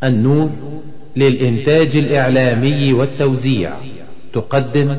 النور للإنتاج الإعلامي والتوزيع تقدم.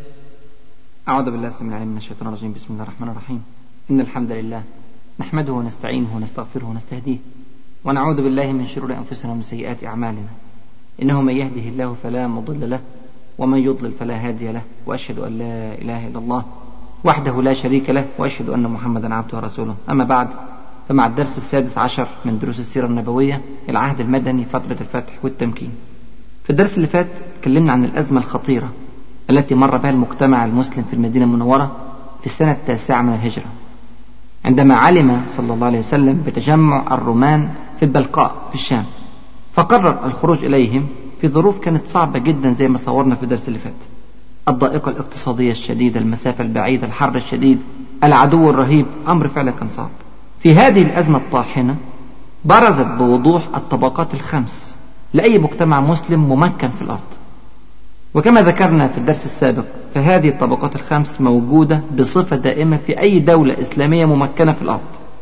أعوذ بالله السميع العليم من الشيطان الرجيم. بسم الله الرحمن الرحيم. إن الحمد لله نحمده ونستعينه ونستغفره ونستهديه ونعوذ بالله من شرور أنفسنا ومن سيئات أعمالنا. إنه من يهده الله فلا مضل له ومن يضلل فلا هادي له، وأشهد أن لا إله إلا الله وحده لا شريك له، وأشهد أن محمدا عبده ورسوله. أما بعد، فمع الدرس 16 من دروس السيرة النبوية، العهد المدني، فترة الفتح والتمكين. في الدرس اللي فات تكلمنا عن الأزمة الخطيرة التي مر بها المجتمع المسلم في المدينة المنورة في السنة 9 من الهجرة، عندما علم صلى الله عليه وسلم بتجمع الرومان في البلقاء في الشام، فقرر الخروج إليهم في ظروف كانت صعبة جدا زي ما صورنا في الدرس اللي فات: الضائقة الاقتصادية الشديدة، المسافة البعيدة، الحر الشديد، العدو الرهيب. أمر فعلا كان صعب. في هذه الأزمة الطاحنة برزت بوضوح الطبقات الخمس لأي مجتمع مسلم ممكن في الأرض. وكما ذكرنا في الدرس السابق، فهذه الطبقات الخمس موجودة بصفة دائمة في أي دولة إسلامية ممكنة في الأرض،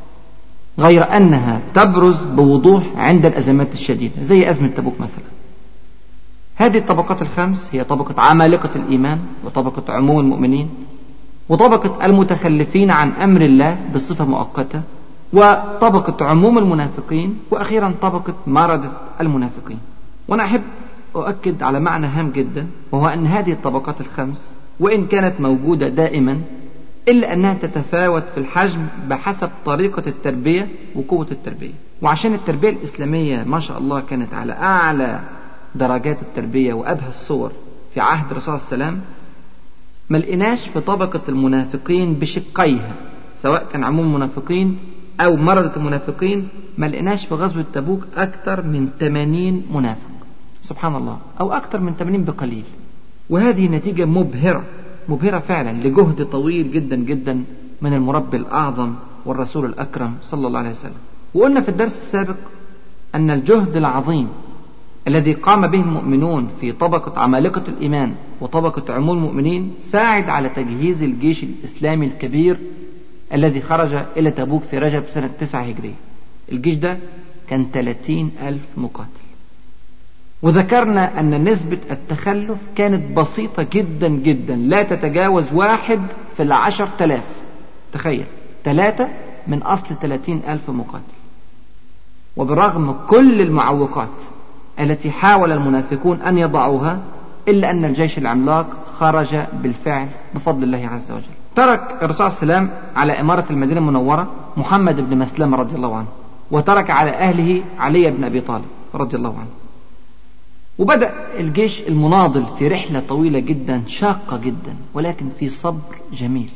غير أنها تبرز بوضوح عند الأزمات الشديدة زي أزمة تبوك مثلا. هذه الطبقات الخمس هي طبقة عمالقة الإيمان، وطبقة عموم المؤمنين، وطبقة المتخلفين عن أمر الله بصفة مؤقتة، وطبقة عموم المنافقين، وأخيرا طبقة مردة المنافقين. وأنا أحب أؤكد على معنى هام جدا، وهو أن هذه الطبقات الخمس وإن كانت موجودة دائما، إلا أنها تتفاوت في الحجم بحسب طريقة التربية وقوة التربية. وعشان التربية الإسلامية ما شاء الله كانت على أعلى درجات التربية وأبهى الصور في عهد الرسول صلى الله عليه وسلم، ما لقيناش في طبقة المنافقين بشقيها، سواء كان عموم المنافقين أو مردة المنافقين، ما لقيناش في غزوة تبوك أكثر من 80 منافق، سبحان الله، أو أكثر من 80 بقليل. وهذه نتيجة مبهرة فعلا لجهد طويل جدا جدا من المربي الأعظم والرسول الأكرم صلى الله عليه وسلم. وقلنا في الدرس السابق أن الجهد العظيم الذي قام به المؤمنون في طبقة عمالقة الإيمان وطبقة عموم المؤمنين ساعد على تجهيز الجيش الإسلامي الكبير الذي خرج إلى تبوك في رجب سنة 9 هجرية. الجيش ده كان 30,000 مقاتل. وذكرنا أن نسبة التخلف كانت بسيطة جدا جدا، لا تتجاوز 1 في 10,000. تخيل، 3 من أصل 30,000 مقاتل. وبرغم كل المعوقات التي حاول المنافقون أن يضعوها، إلا أن الجيش العملاق خرج بالفعل بفضل الله عز وجل. ترك الرسول صلى الله عليه وسلم على إمارة المدينة المنورة محمد بن مسلمة رضي الله عنه، وترك على أهله علي بن أبي طالب رضي الله عنه. وبدأ الجيش المناضل في رحلة طويلة جدا شاقة جدا، ولكن في صبر جميل،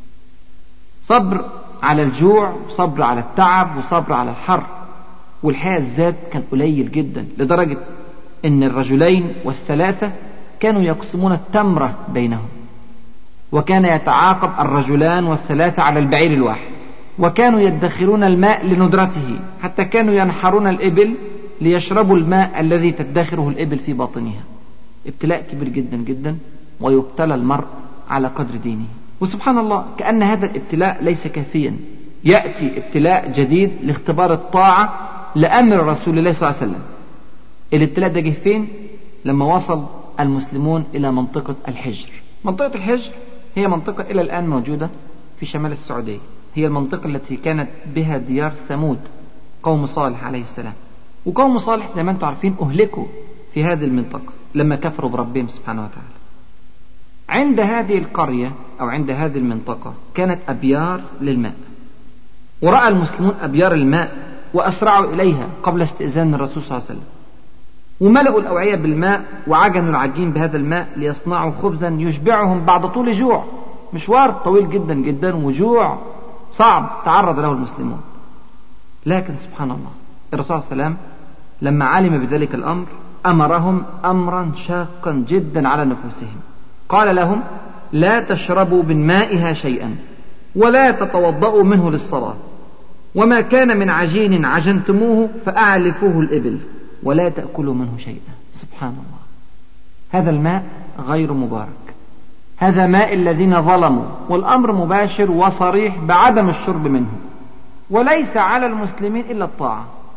صبر على الجوع، وصبر على التعب، وصبر على الحر. والحقيقة الزاد كان قليل جدا، لدرجة أن الرجلين والثلاثة كانوا يقسمون التمرة بينهم، وكان يتعاقب الرجلان والثلاثة على البعير الواحد، وكانوا يدخرون الماء لندرته، حتى كانوا ينحرون الإبل ليشربوا الماء الذي تدخره الإبل في باطنها. ابتلاء كبير جدا جدا، ويبتلى المرء على قدر دينه. وسبحان الله، كأن هذا الابتلاء ليس كافيا، يأتي ابتلاء جديد لاختبار الطاعة لأمر رسول الله صلى الله عليه وسلم. الابتلاء ده جه فين؟ لما وصل المسلمون إلى منطقة الحجر. منطقة الحجر هي منطقة إلى الآن موجودة في شمال السعودية، هي المنطقة التي كانت بها ديار ثمود، قوم صالح عليه السلام. وقوم صالح زي ما انتم عارفين أهلكوا في هذه المنطقة لما كفروا بربهم سبحانه وتعالى. عند هذه القرية أو عند هذه المنطقة كانت أبيار للماء، ورأى المسلمون أبيار الماء وأسرعوا إليها قبل استئذان الرسول صلى الله عليه وسلم، وملأوا الأوعية بالماء وعجنوا العجين بهذا الماء ليصنعوا خبزا يشبعهم بعد طول جوع. مشوار طويل جدا جدا وجوع صعب تعرض له المسلمون. لكن سبحان الله، الرسول صلى الله عليه وسلم لما علم بذلك الأمر أمرهم أمرا شاقا جدا على نفوسهم. قال لهم: لا تشربوا من مائها شيئا، ولا تتوضأوا منه للصلاة، وما كان من عجين عجنتموه فأعلفوه الإبل، ولا تأكلوا منه شيئا. سبحان الله، هذا الماء غير مبارك، هذا ماء الذين ظلموا، والأمر مباشر وصريح بعدم الشرب منه. وليس على المسلمين إلا الطاعة،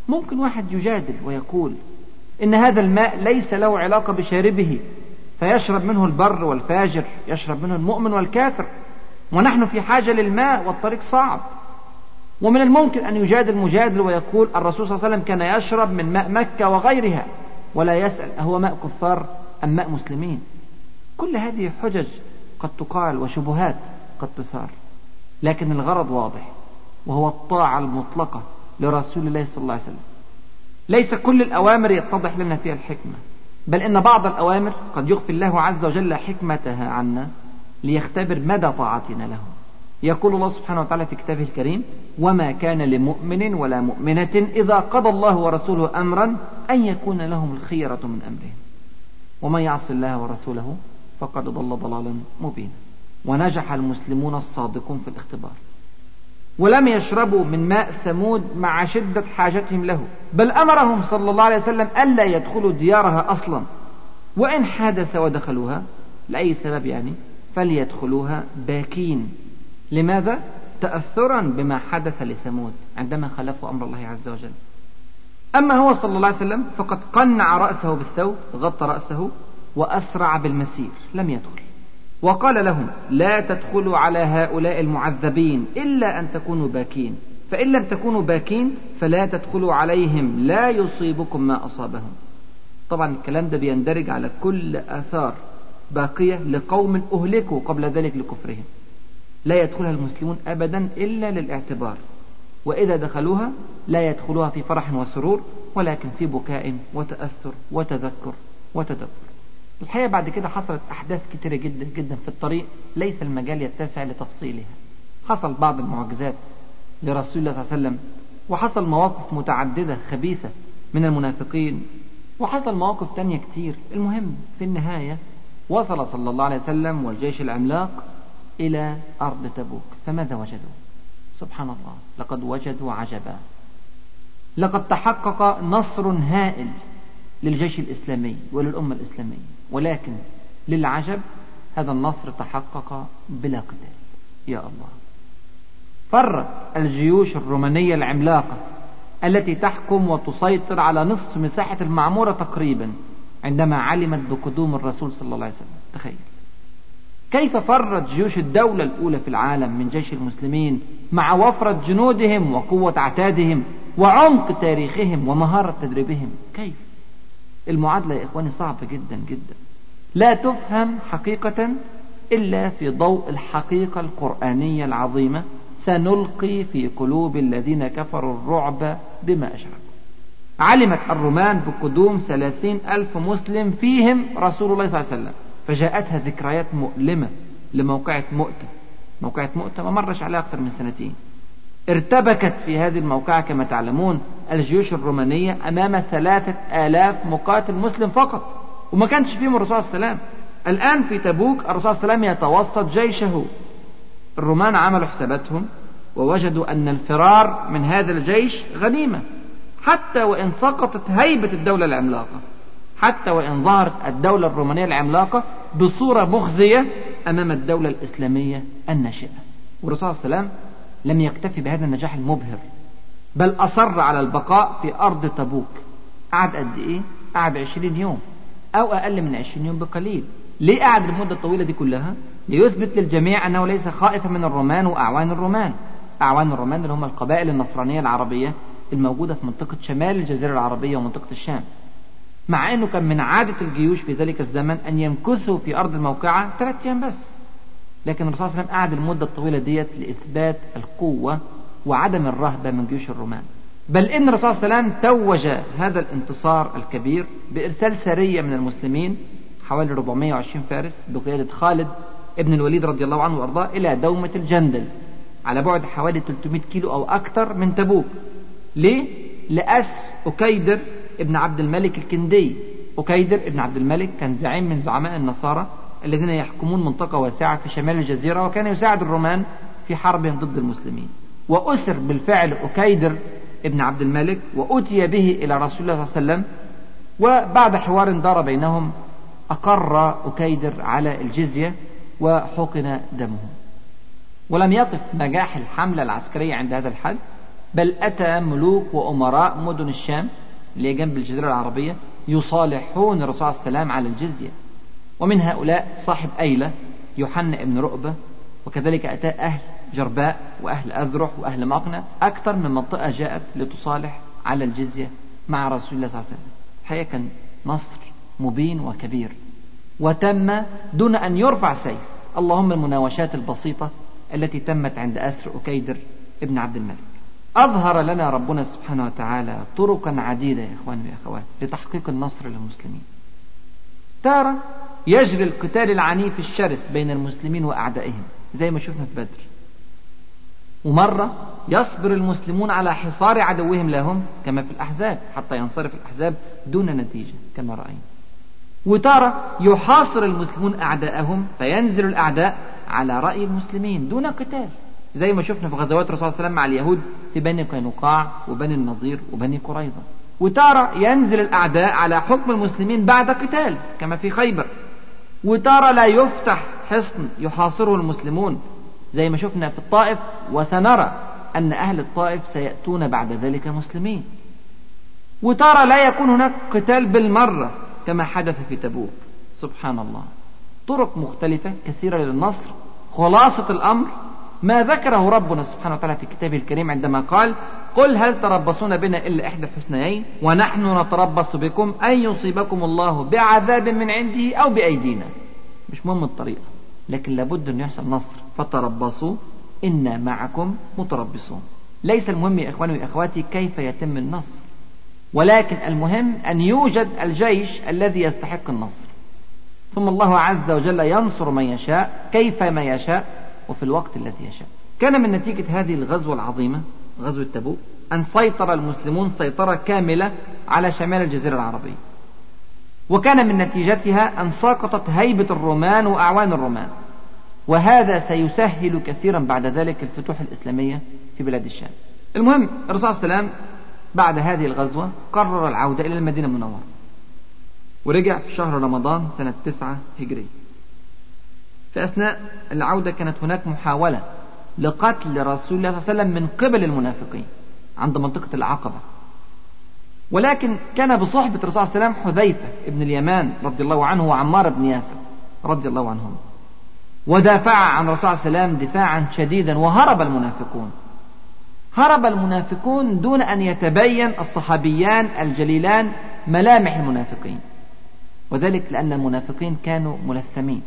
ممكن واحد يجادل ويقول إن هذا الماء ليس له علاقة بشاربه، فيشرب منه البر والفاجر، يشرب منه المؤمن والكافر، ونحن في حاجة للماء والطريق صعب. ومن الممكن أن يجادل مجادل ويقول الرسول صلى الله عليه وسلم كان يشرب من ماء مكة وغيرها، ولا يسأل أهو ماء كفار أم ماء مسلمين. كل هذه حجج قد تقال وشبهات قد تثار، لكن الغرض واضح، وهو الطاعة المطلقة لرسول الله صلى الله عليه وسلم. ليس كل الأوامر يتضح لنا فيها الحكمة، بل إن بعض الأوامر قد يخفي الله عز وجل حكمتها عنا ليختبر مدى طاعتنا له. يقول الله سبحانه وتعالى في كتابه الكريم: وما كان لمؤمن ولا مؤمنة إذا قضى الله ورسوله أمرا أن يكون لهم الخيرة من أمرهم ومن يعص الله ورسوله فقد ضل ضلالا مبينا. ونجح المسلمون الصادقون في الاختبار، ولم يشربوا من ماء ثمود مع شدة حاجتهم له، بل أمرهم صلى الله عليه وسلم ألا يدخلوا ديارها أصلا، وإن حدث ودخلوها لأي سبب يعني فليدخلوها باكين. لماذا؟ تأثرا بما حدث لثمود عندما خالفوا أمر الله عز وجل. أما هو صلى الله عليه وسلم فقد قنع رأسه بالثوب، غطى رأسه وأسرع بالمسير، لم يدخل، وقال لهم: لا تدخلوا على هؤلاء المعذبين إلا أن تكونوا باكين، فإن لم تكونوا باكين فلا تدخلوا عليهم لا يصيبكم ما أصابهم. طبعا الكلام ده بيندرج على كل آثار باقية لقوم أهلكوا قبل ذلك لكفرهم، لا يدخلها المسلمون أبدا إلا للاعتبار، وإذا دخلوها لا يدخلوها في فرح وسرور، ولكن في بكاء وتأثر وتذكر وتدبر. الحقيقة بعد كده حصلت أحداث كتيرة جدا جدا في الطريق ليس المجال يتسع لتفصيلها. حصل بعض المعجزات لرسول الله صلى الله عليه وسلم، وحصل مواقف متعددة خبيثة من المنافقين، وحصل مواقف تانية كتير. المهم في النهاية وصل صلى الله عليه وسلم والجيش العملاق إلى أرض تبوك، فماذا وجدوا؟ سبحان الله، لقد وجدوا عجبا. لقد تحقق نصر هائل للجيش الإسلامي وللأمة الإسلامية، ولكن للعجب هذا النصر تحقق بلا قتال. يا الله، فرت الجيوش الرومانية العملاقة التي تحكم وتسيطر على نصف مساحة المعمورة تقريبا عندما علمت بقدوم الرسول صلى الله عليه وسلم. تخيل كيف فرت جيوش الدولة الأولى في العالم من جيش المسلمين مع وفرة جنودهم وقوة عتادهم وعمق تاريخهم ومهارة تدريبهم. كيف؟ المعادلة يا إخواني صعبة جدا جدا، لا تفهم حقيقة إلا في ضوء الحقيقة القرآنية العظيمة: سنلقي في قلوب الذين كفروا الرعب بما أشركوا. علمت الرومان بقدوم 30,000 مسلم فيهم رسول الله صلى الله عليه وسلم، فجاءتها ذكريات مؤلمة لموقعة مؤتة. موقعة مؤتة ما مرش عليها أكثر من سنتين. ارتبكت في هذه الموقعة كما تعلمون الجيوش الرومانية أمام 3,000 مقاتل مسلم فقط، وما كانش فيهم الرسول صلى الله عليه وسلم. الآن في تبوك الرسول صلى الله عليه وسلم يتوسط جيشه. الرومان عملوا حساباتهم ووجدوا أن الفرار من هذا الجيش غنيمة، حتى وإن سقطت هيبة الدولة العملاقة، حتى وإن ظهرت الدولة الرومانية العملاقة بصورة مخزية أمام الدولة الإسلامية الناشئة. والرسول صلى الله عليه وسلم لم يكتفي بهذا النجاح المبهر، بل أصر على البقاء في أرض تبوك. قعد قد إيه؟ قعد 20 يوم أو أقل من 20 يوم بقليل. ليه قعد المدة الطويلة دي كلها؟ ليثبت للجميع أنه ليس خائفا من الرومان وأعوان الرومان. أعوان الرومان اللي هم القبائل النصرانية العربية الموجودة في منطقة شمال الجزيرة العربية ومنطقة الشام، مع أنه كان من عادة الجيوش في ذلك الزمن أن يمكثوا في أرض الموقعة 3 أيام بس، لكن الرسول صلى الله عليه وسلم قعد المدة الطويلة ديت لإثبات القوة وعدم الرهبة من جيوش الرومان. بل إن الرسول صلى الله عليه وسلم توج هذا الانتصار الكبير بإرسال سرية من المسلمين حوالي 420 فارس بقيادة خالد ابن الوليد رضي الله عنه وأرضاه إلى دومة الجندل على بعد حوالي 300 كيلو أو أكثر من تبوك. ليه؟ لأسر أكيدر ابن عبد الملك الكندي. أكيدر ابن عبد الملك كان زعيم من زعماء النصارى الذين يحكمون منطقة واسعة في شمال الجزيرة، وكان يساعد الرومان في حربهم ضد المسلمين. وأسر بالفعل أكيدر ابن عبد الملك وأتي به إلى رسول الله صلى الله عليه وسلم، وبعد حوار دار بينهم أقر أكيدر على الجزية وحقن دمه. ولم يقف نجاح الحملة العسكرية عند هذا الحد، بل أتى ملوك وأمراء مدن الشام اللي هي جنب الجزيرة العربية يصالحون الرسول عليه السلام على الجزية. ومن هؤلاء صاحب أيلة يوحنا ابن رؤبة، وكذلك أتى أهل جرباء وأهل أذرح وأهل مقنع، أكثر من منطقة جاءت لتصالح على الجزية مع رسول الله صلى الله عليه وسلم. الحقيقة كان نصر مبين وكبير، وتم دون أن يرفع سيف. اللهم المناوشات البسيطة التي تمت عند أسر أكيدر ابن عبد الملك. أظهر لنا ربنا سبحانه وتعالى طرقا عديدة يا إخواني وأخواتي لتحقيق النصر للمسلمين. تارة يجري القتال العنيف الشرس بين المسلمين وأعدائهم زي ما شفنا في بدر، ومرة يصبر المسلمون على حصار عدوهم لهم كما في الأحزاب حتى ينصرف الأحزاب دون نتيجة كما رأينا. وتارة يحاصر المسلمون أعداءهم فينزل الأعداء على رأي المسلمين دون قتال زي ما شفنا في غزوات الرسول صلى الله عليه وسلم مع اليهود في بني قينقاع وبني النضير وبني قريظة. وتارة ينزل الأعداء على حكم المسلمين بعد قتال كما في خيبر. وتارة لا يفتح حصن يحاصره المسلمون زي ما شفنا في الطائف، وسنرى أن أهل الطائف سيأتون بعد ذلك مسلمين. وتارة لا يكون هناك قتال بالمرة كما حدث في تبوك. سبحان الله، طرق مختلفة كثيرة للنصر. خلاصة الأمر ما ذكره ربنا سبحانه وتعالى في كتابه الكريم عندما قال: قل هل تربصون بنا إلا إحدى الحسنيين ونحن نتربص بكم أن يصيبكم الله بعذاب من عنده أو بأيدينا. مش مهم الطريقة، لكن لابد أن يحصل نصر. فتربصوا إنا معكم متربصون. ليس المهم يا إخواني وأخواتي كيف يتم النصر، ولكن المهم أن يوجد الجيش الذي يستحق النصر. ثم الله عز وجل ينصر من يشاء كيف ما يشاء وفي الوقت الذي يشاء. كان من نتيجة هذه الغزوة العظيمة غزوة تبوك أن سيطر المسلمون سيطرة كاملة على شمال الجزيرة العربية، وكان من نتيجتها أن سقطت هيبة الرومان وأعوان الرومان، وهذا سيسهل كثيرا بعد ذلك الفتوح الإسلامية في بلاد الشام. المهم الرسول صلى الله عليه وسلم بعد هذه الغزوة قرر العودة إلى المدينة المنورة، ورجع في شهر رمضان سنة 9 هجري. في أثناء العودة كانت هناك محاولة لقتل رسول الله صلى الله عليه وسلم من قبل المنافقين عند منطقة العقبة، ولكن كان بصحبة الرسول صلى الله عليه وسلم حذيفة ابن اليمان رضي الله عنه وعمار بن ياسر رضي الله عنهم، ودافع عن الرسول صلى الله عليه وسلم دفاعا شديدا. وهرب المنافقون، هرب المنافقون دون أن يتبين الصحابيان الجليلان ملامح المنافقين، وذلك لأن المنافقين كانوا ملثمين.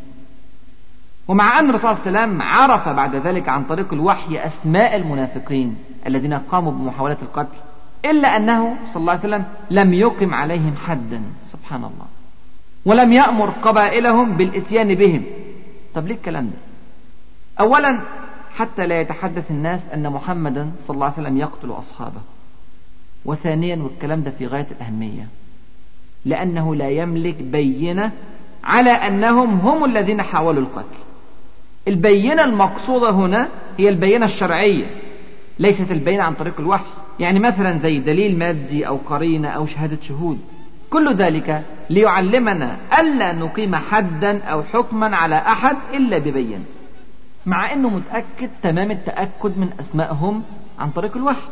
ومع أن الرسول صلى الله عليه وسلم عرف بعد ذلك عن طريق الوحي أسماء المنافقين الذين قاموا بمحاولة القتل، إلا أنه صلى الله عليه وسلم لم يقم عليهم حدا، سبحان الله، ولم يأمر قبائلهم بالإتيان بهم. طب ليه الكلام ده؟ أولا حتى لا يتحدث الناس أن محمدا صلى الله عليه وسلم يقتل أصحابه، وثانيا والكلام ده في غاية الأهمية لأنه لا يملك بينة على أنهم هم الذين حاولوا القتل. البينة المقصودة هنا هي البينة الشرعية، ليست البينة عن طريق الوحي، يعني مثلا زي دليل مادي أو قرينة أو شهادة شهود. كل ذلك ليعلمنا ألا نقيم حدا أو حكما على أحد إلا ببينة، مع أنه متأكد تمام التأكد من أسمائهم عن طريق الوحي.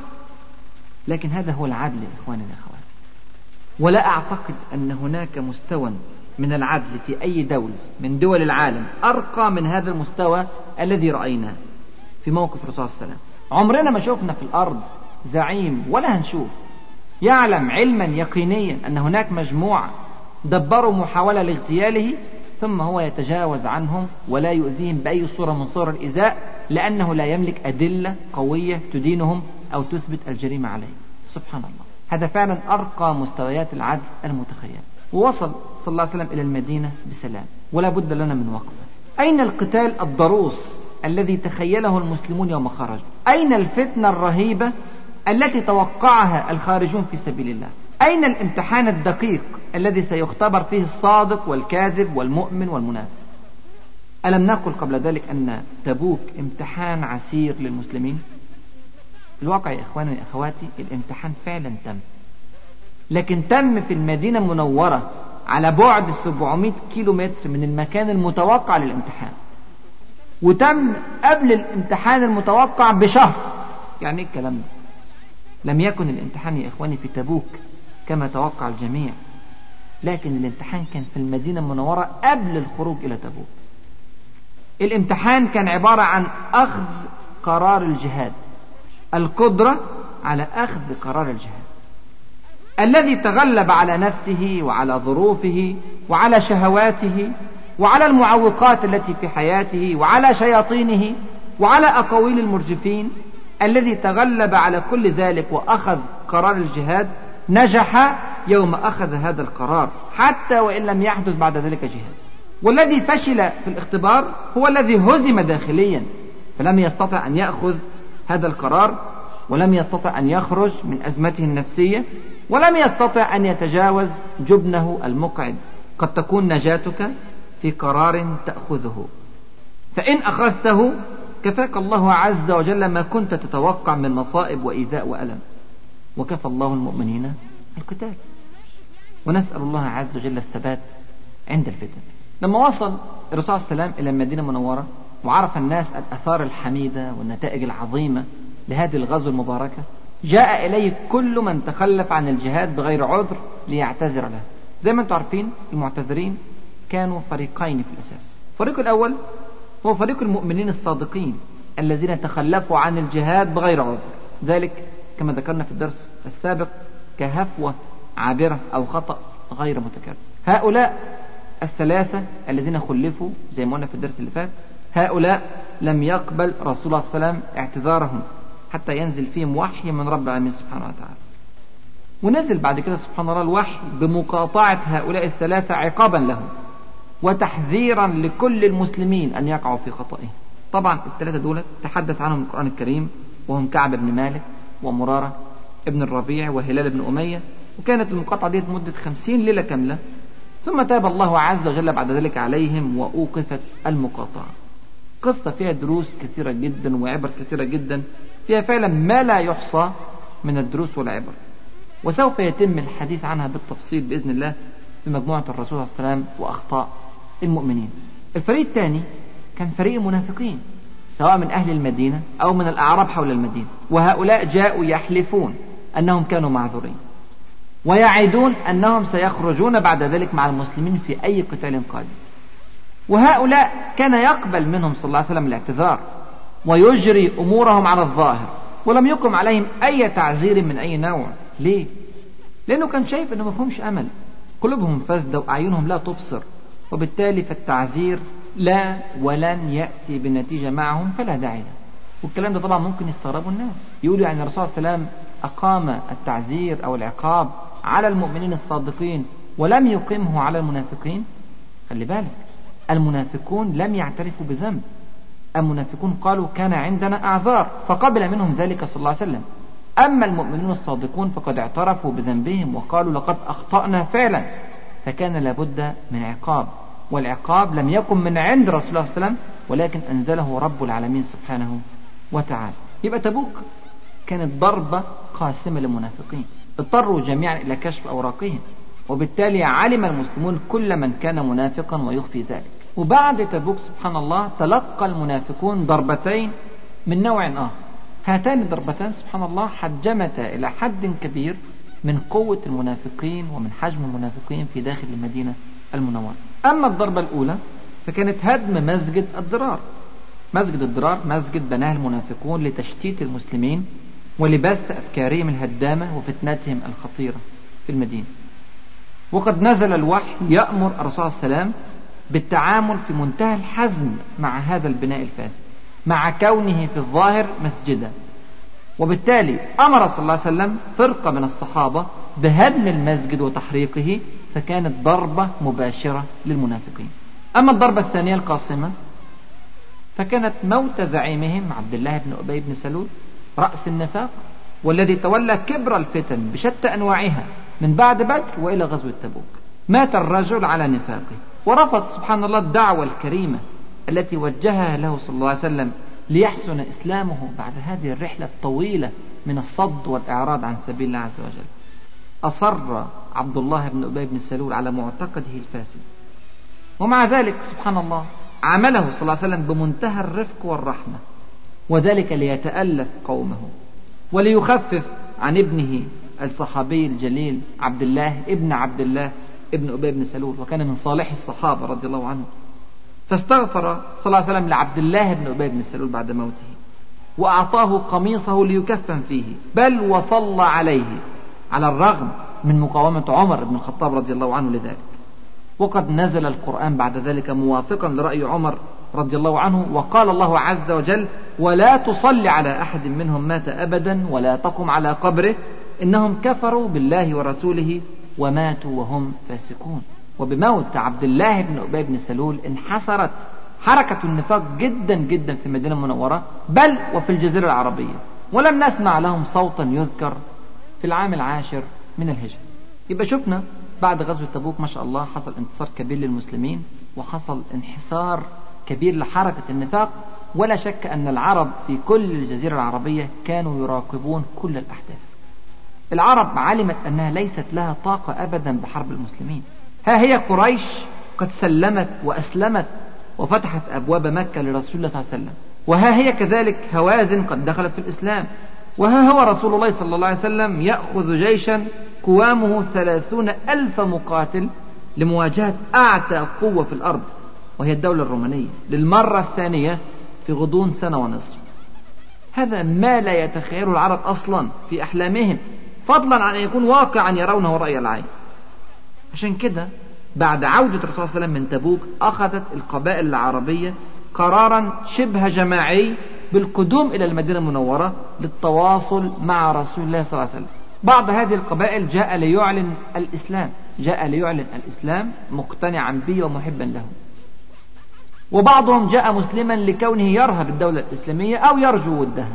لكن هذا هو العدل يا إخواني والأخوات، ولا أعتقد أن هناك مستوى من العدل في أي دولة من دول العالم أرقى من هذا المستوى الذي رأيناه في موقف الرسول صلى الله عليه وسلم. عمرنا ما شفنا في الأرض زعيم ولا هنشوف يعلم علما يقينيا أن هناك مجموعة دبروا محاولة لاغتياله ثم هو يتجاوز عنهم ولا يؤذيهم بأي صورة من صور الإيذاء، لأنه لا يملك أدلة قوية تدينهم أو تثبت الجريمة عليه. سبحان الله، هذا فعلا أرقى مستويات العدل المتخيل. ووصل صلى الله عليه وسلم إلى المدينة بسلام، ولا بد لنا من وقفة. أين القتال الضروس الذي تخيله المسلمون يوم خرج؟ أين الفتنة الرهيبة التي توقعها الخارجون في سبيل الله؟ أين الامتحان الدقيق الذي سيختبر فيه الصادق والكاذب والمؤمن والمنافق؟ ألم نقل قبل ذلك أن تبوك امتحان عسير للمسلمين؟ الواقع يا إخواني وأخواتي الامتحان فعلا تم، لكن تم في المدينة المنورة على بعد 700 كيلو متر من المكان المتوقع للامتحان، وتم قبل الامتحان المتوقع بشهر. يعني ايه الكلام ده؟ لم يكن الامتحان يا إخواني في تبوك كما توقع الجميع، لكن الامتحان كان في المدينة المنورة قبل الخروج إلى تبوك. الامتحان كان عبارة عن أخذ قرار الجهاد، القدرة على أخذ قرار الجهاد. الذي تغلب على نفسه وعلى ظروفه وعلى شهواته وعلى المعوقات التي في حياته وعلى شياطينه وعلى أقاويل المرجفين، الذي تغلب على كل ذلك وأخذ قرار الجهاد نجح يوم أخذ هذا القرار حتى وإن لم يحدث بعد ذلك جهاد. والذي فشل في الاختبار هو الذي هزم داخليا فلم يستطع أن يأخذ هذا القرار، ولم يستطع أن يخرج من أزمته النفسية، ولم يستطع أن يتجاوز جبنه المقعد. قد تكون نجاتك في قرار تأخذه، فإن أخذته كفاك الله عز وجل ما كنت تتوقع من مصائب وإيذاء وألم، وكفى الله المؤمنين القتال. ونسأل الله عز وجل الثبات عند الفتن. لما وصل الرسول صلى الله عليه وسلم إلى المدينة المنورة وعرف الناس الآثار الحميدة والنتائج العظيمة لهذه الغزوة المباركة، جاء إليه كل من تخلف عن الجهاد بغير عذر ليعتذر له. زي ما انتم عارفين المعتذرين كانوا فريقين في الأساس. الفريق الأول هو فريق المؤمنين الصادقين الذين تخلفوا عن الجهاد بغير عذر، ذلك كما ذكرنا في الدرس السابق كهفوة عابرة أو خطأ غير متكرر. هؤلاء الثلاثة الذين خلفوا زي ما قلنا في الدرس اللي فات، هؤلاء لم يقبل رسول الله صلى الله عليه وسلم اعتذارهم حتى ينزل فيهم وحي من رب العالمين سبحانه وتعالى. ونزل بعد كده سبحان الله الوحي بمقاطعة هؤلاء الثلاثة عقابا لهم وتحذيرا لكل المسلمين أن يقعوا في خطئهم. طبعا الثلاثة دول تحدث عنهم القرآن الكريم، وهم كعب بن مالك ومرارة ابن الربيع وهلال بن أمية، وكانت المقاطعة دي مدة 50 ليلة كاملة، ثم تاب الله عز وجل بعد ذلك عليهم وأوقفت المقاطعة. قصة فيها دروس كثيرة جدا وعبر كثيرة جدا، فيها فعلا ما لا يحصى من الدروس والعبر، وسوف يتم الحديث عنها بالتفصيل بإذن الله في مجموعة الرسول صلى الله عليه وسلم وأخطاء المؤمنين. الفريق الثاني كان فريق المنافقين سواء من أهل المدينة أو من الأعراب حول المدينة، وهؤلاء جاءوا يحلفون أنهم كانوا معذورين ويعدون أنهم سيخرجون بعد ذلك مع المسلمين في أي قتال قادم. وهؤلاء كان يقبل منهم صلى الله عليه وسلم الاعتذار ويجري أمورهم على الظاهر، ولم يقم عليهم أي تعزير من أي نوع. ليه؟ لأنه كان شايف أنه مفهومش أمل، قلوبهم فاسدة وأعينهم لا تبصر، وبالتالي فالتعزير لا ولن يأتي بالنتيجة معهم فلا داعي له. والكلام ده طبعا ممكن يستغربوا الناس، يقولوا يعني الرسول صلى الله عليه وسلم أقام التعزير أو العقاب على المؤمنين الصادقين ولم يقيمه على المنافقين. خلي بالك، المنافقون لم يعترفوا بذنب، المنافقون قالوا كان عندنا أعذار فقبل منهم ذلك صلى الله عليه وسلم. أما المؤمنون الصادقون فقد اعترفوا بذنبهم وقالوا لقد أخطأنا فعلا، فكان لابد من عقاب، والعقاب لم يكن من عند رسول الله صلى الله عليه وسلم ولكن أنزله رب العالمين سبحانه وتعالى. يبقى تبوك كانت ضربة قاسمة للمنافقين، اضطروا جميعا إلى كشف أوراقهم، وبالتالي علم المسلمون كل من كان منافقا ويخفي ذلك. وبعد تبوك سبحان الله تلقى المنافقون ضربتين من نوع آخر. هاتان الضربتان سبحان الله حجمتا إلى حد كبير من قوة المنافقين ومن حجم المنافقين في داخل المدينة المنورة. أما الضربة الأولى فكانت هدم مسجد الضرار. مسجد الضرار مسجد بناه المنافقون لتشتيت المسلمين ولبث أفكارهم الهدامة وفتنتهم الخطيرة في المدينة. وقد نزل الوحي يأمر الرسول صلى الله عليه وسلم بالتعامل في منتهى الحزم مع هذا البناء الفاسد مع كونه في الظاهر مسجدا، وبالتالي أمر صلى الله عليه وسلم فرقة من الصحابة بهدم المسجد وتحريقه، فكانت ضربة مباشرة للمنافقين. أما الضربة الثانية القاصمة فكانت موت زعيمهم عبد الله بن أبي بن سلول رأس النفاق، والذي تولى كبر الفتن بشتى أنواعها من بعد بدر وإلى غزوة تبوك. مات الرجل على نفاقه ورفض سبحان الله الدعوة الكريمة التي وجهها له صلى الله عليه وسلم ليحسن إسلامه بعد هذه الرحلة الطويلة من الصد والإعراض عن سبيل الله عز وجل. أصر عبد الله بن أبي بن سلول على معتقده الفاسد، ومع ذلك سبحان الله عمله صلى الله عليه وسلم بمنتهى الرفق والرحمة، وذلك ليتألف قومه وليخفف عن ابنه الصحابي الجليل عبد الله ابن ابن أبي بن سلول، وكان من صالح الصحابة رضي الله عنه. فاستغفر صلى الله عليه وسلم لعبد الله بن أبي بن سلول بعد موته، وأعطاه قميصه ليكفن فيه، بل وصلى عليه على الرغم من مقاومة عمر بن الخطاب رضي الله عنه لذلك. وقد نزل القرآن بعد ذلك موافقا لرأي عمر رضي الله عنه، وقال الله عز وجل: ولا تصل على أحد منهم مات أبدا ولا تقم على قبره إنهم كفروا بالله ورسوله وماتوا وهم فاسقون. وبموت عبد الله بن أبي بن سلول انحسرت حركة النفاق جدا جدا في المدينة المنورة، بل وفي الجزيرة العربية، ولم نسمع لهم صوتا يذكر في العام 10 من الهجرة. يبقى شفنا بعد غزوة تبوك ما شاء الله حصل انتصار كبير للمسلمين، وحصل انحسار كبير لحركة النفاق. ولا شك أن العرب في كل الجزيرة العربية كانوا يراقبون كل الأحداث. العرب علمت أنها ليست لها طاقة أبدا بحرب المسلمين. ها هي قريش قد سلمت وأسلمت وفتحت أبواب مكة لرسول الله صلى الله عليه وسلم، وها هي كذلك هوازن قد دخلت في الإسلام، وها هو رسول الله صلى الله عليه وسلم يأخذ جيشا قوامه 30,000 مقاتل لمواجهة أعتى قوة في الأرض، وهي الدولة الرومانية، للمرة الثانية في غضون سنة ونصف. هذا ما لا يتخيله العرب أصلا في أحلامهم، فضلا عن أن يكون واقعا يرونه رأي العين. عشان كده بعد عودة الرسول صلى الله عليه وسلم من تبوك أخذت القبائل العربية قرارا شبه جماعي بالقدوم إلى المدينة المنورة للتواصل مع رسول الله صلى الله عليه وسلم. بعض هذه القبائل جاء ليعلن الإسلام مقتنعا به ومحبا له، وبعضهم جاء مسلما لكونه يرهب الدولة الإسلامية أو يرجو ودها،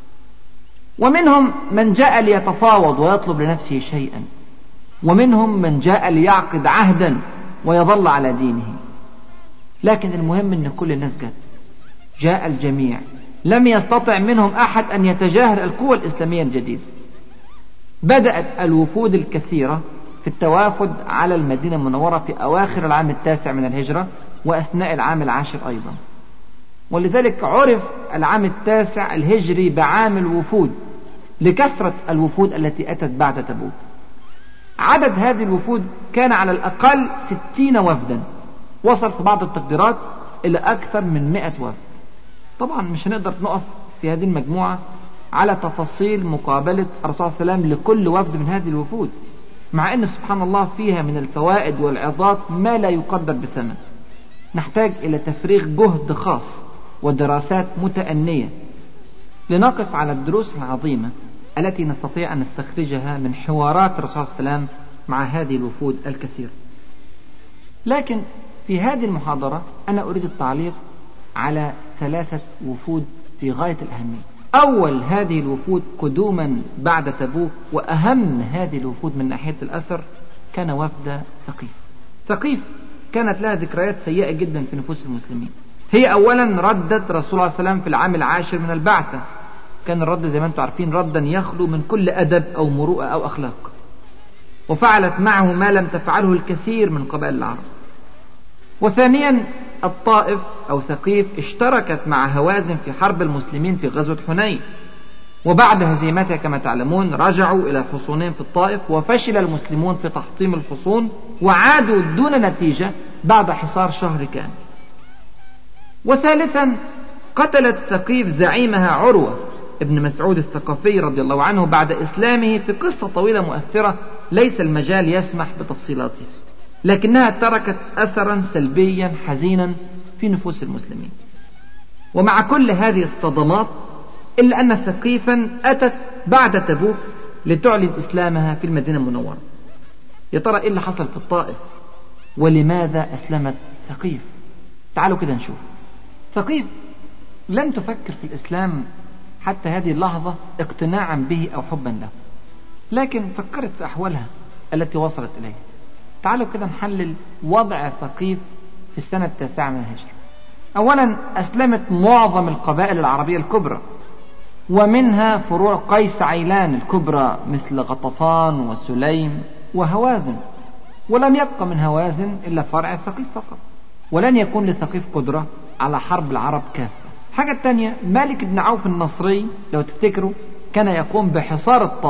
ومنهم من جاء ليتفاوض ويطلب لنفسه شيئا، ومنهم من جاء ليعقد عهدا ويظل على دينه. لكن المهم أن كل الناس جاء الجميع، لم يستطع منهم أحد أن يتجاهل القوة الإسلامية الجديدة. بدأت الوفود الكثيرة في التوافد على المدينة المنورة في أواخر العام 9 من الهجرة وأثناء العام 10 أيضا، ولذلك عرف العام 9 الهجري بعام الوفود لكثرة الوفود التي أتت بعد تبوك. عدد هذه الوفود كان على الأقل 60 وفدا، وصل في بعض التقديرات إلى أكثر من 100 وفد. طبعا مش هنقدر نقف في هذه المجموعة على تفاصيل مقابلة الرسول صلى الله عليه وسلم لكل وفد من هذه الوفود، مع أن سبحان الله فيها من الفوائد والعظات ما لا يقدر بثمن. نحتاج إلى تفريغ جهد خاص ودراسات متأنية لنقف على الدروس العظيمة التي نستطيع أن نستخرجها من حوارات الرسول صلى الله عليه وسلم مع هذه الوفود الكثيرة. لكن في هذه المحاضرة أنا أريد التعليق على 3 وفود في غاية الأهمية. أول هذه الوفود قدوما بعد تبوك، وأهم هذه الوفود من ناحية الأثر، كان وفد ثقيف كانت لها ذكريات سيئة جدا في نفوس المسلمين. هي أولا ردت رسول الله صلى الله عليه وسلم في العام 10 من البعثة. كان الرد زي ما انتم عارفين ردا يخلو من كل أدب أو مروءة أو أخلاق، وفعلت معه ما لم تفعله الكثير من قبائل العرب. وثانيا الطائف أو ثقيف اشتركت مع هوازن في حرب المسلمين في غزوة حنين، وبعد هزيمتها كما تعلمون رجعوا إلى حصونهم في الطائف، وفشل المسلمون في تحطيم الحصون وعادوا دون نتيجة بعد حصار شهر كامل. وثالثا قتلت ثقيف زعيمها عروة ابن مسعود الثقفي رضي الله عنه بعد إسلامه في قصة طويلة مؤثرة ليس المجال يسمح بتفصيلاتها، لكنها تركت أثرا سلبيا حزينا في نفوس المسلمين. ومع كل هذه الصدمات إلا أن ثقيفا أتت بعد تبوك لتعلن إسلامها في المدينة المنورة. يا ترى إيه اللي حصل في الطائف ولماذا أسلمت ثقيف؟ تعالوا كده نشوف. ثقيف لم تفكر في الإسلام حتى هذه اللحظة اقتناعا به أو حبا له، لكن فكرت في أحوالها التي وصلت إليها. تعالوا كده نحلل وضع ثقيف في السنة 9 من الهجرة. أولا أسلمت معظم القبائل العربية الكبرى، ومنها فروع قيس عيلان الكبرى مثل غطفان وسليم وهوازن، ولم يبقى من هوازن إلا فرع ثقيف فقط، ولن يكون لثقيف قدرة على حرب العرب كافة. الحاجة الثانية مالك بن عوف النصري لو تفتكروا كان يقوم بحصار الطائف،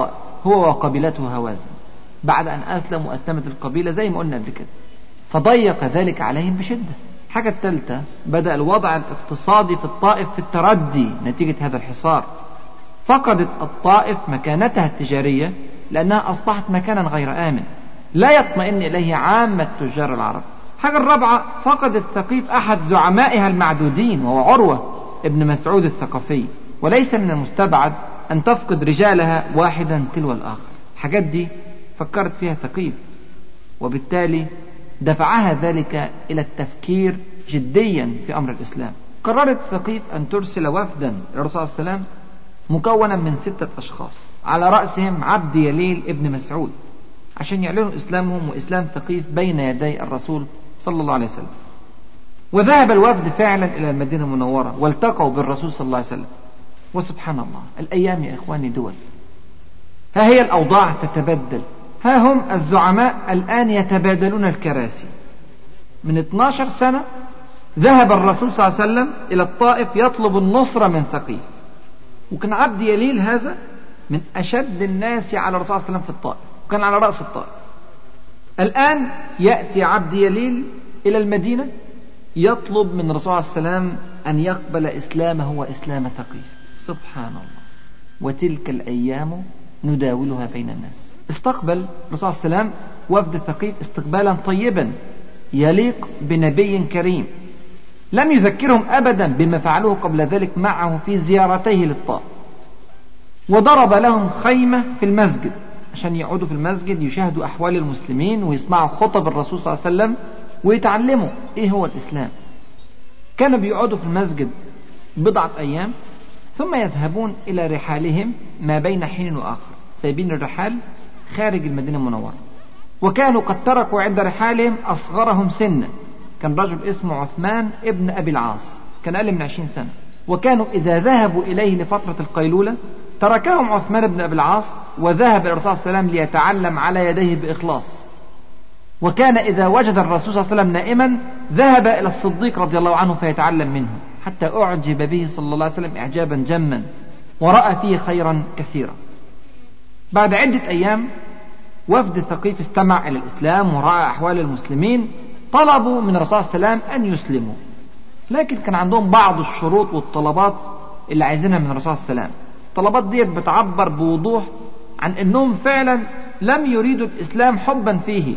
هو وقبيلته هوازن، بعد أن أسلم وأسلمت القبيلة زي ما قلنا قبل كده، فضيق ذلك عليهم بشدة. الحاجة الثالثة، بدأ الوضع الاقتصادي في الطائف في التردي نتيجة هذا الحصار. فقدت الطائف مكانتها التجارية لأنها أصبحت مكانا غير آمن لا يطمئن إليه عامة تجار العرب. الحاجة الرابعة، فقدت ثقيف أحد زعمائها المعدودين وهو عروة ابن مسعود الثقفي، وليس من المستبعد أن تفقد رجالها واحدا تلو الآخر. الحاجات دي فكرت فيها ثقيف، وبالتالي دفعها ذلك إلى التفكير جديا في أمر الإسلام. قررت ثقيف أن ترسل وفدا للرسول صلى الله عليه وسلم مكونا من 6 أشخاص، على رأسهم عبد يليل ابن مسعود، عشان يعلنوا إسلامهم وإسلام ثقيف بين يدي الرسول صلى الله عليه وسلم. وذهب الوفد فعلا إلى المدينة المنورة والتقوا بالرسول صلى الله عليه وسلم. وسبحان الله، الأيام يا إخواني دول، ها هي الأوضاع تتبدل، ها هم الزعماء الآن يتبادلون الكراسي. من 12 سنة ذهب الرسول صلى الله عليه وسلم إلى الطائف يطلب النصرة من ثقيف، وكان عبد يليل هذا من أشد الناس على الرسول صلى الله عليه وسلم في الطائف، وكان على رأس الطائف. الآن يأتي عبد يليل إلى المدينة يطلب من الرسول صلى الله عليه وسلم أن يقبل إسلامه وإسلام ثقيف. سبحان الله، وتلك الأيام نداولها بين الناس. استقبل الرسول صلى الله عليه وسلم وفد ثقيف استقبالا طيبا يليق بنبي كريم، لم يذكرهم أبدا بما فعلوه قبل ذلك معه في زيارتيه للطائف، وضرب لهم خيمة في المسجد عشان يقعدوا في المسجد يشاهدوا أحوال المسلمين ويسمعوا خطب الرسول صلى الله عليه وسلم ويتعلموا إيه هو الإسلام. كانوا بيقعدوا في المسجد بضعة أيام ثم يذهبون إلى رحالهم ما بين حين وآخر، سايبين الرحال خارج المدينة المنورة. وكانوا قد تركوا عند رحالهم أصغرهم سنا، كان رجل اسمه عثمان ابن أبي العاص، كان أقل من 20 سنة. وكانوا إذا ذهبوا إليه لفترة القيلولة تركهم عثمان بن أبي العاص وذهب إلى الرسول صلى الله عليه وسلم ليتعلم على يديه بإخلاص. وكان إذا وجد الرسول صلى الله عليه وسلم نائما ذهب إلى الصديق رضي الله عنه فيتعلم منه، حتى أعجب به صلى الله عليه وسلم إعجابا جما ورأى فيه خيرا كثيرا. بعد عدة أيام وفد ثقيف استمع إلى الإسلام ورأى أحوال المسلمين، طلبوا من الرسول صلى الله عليه وسلم أن يسلموا، لكن كان عندهم بعض الشروط والطلبات اللي عايزينها من الرسول صلى الله عليه وسلم. الطلبات دي بتعبر بوضوح عن أنهم فعلا لم يريدوا الإسلام حبا فيه،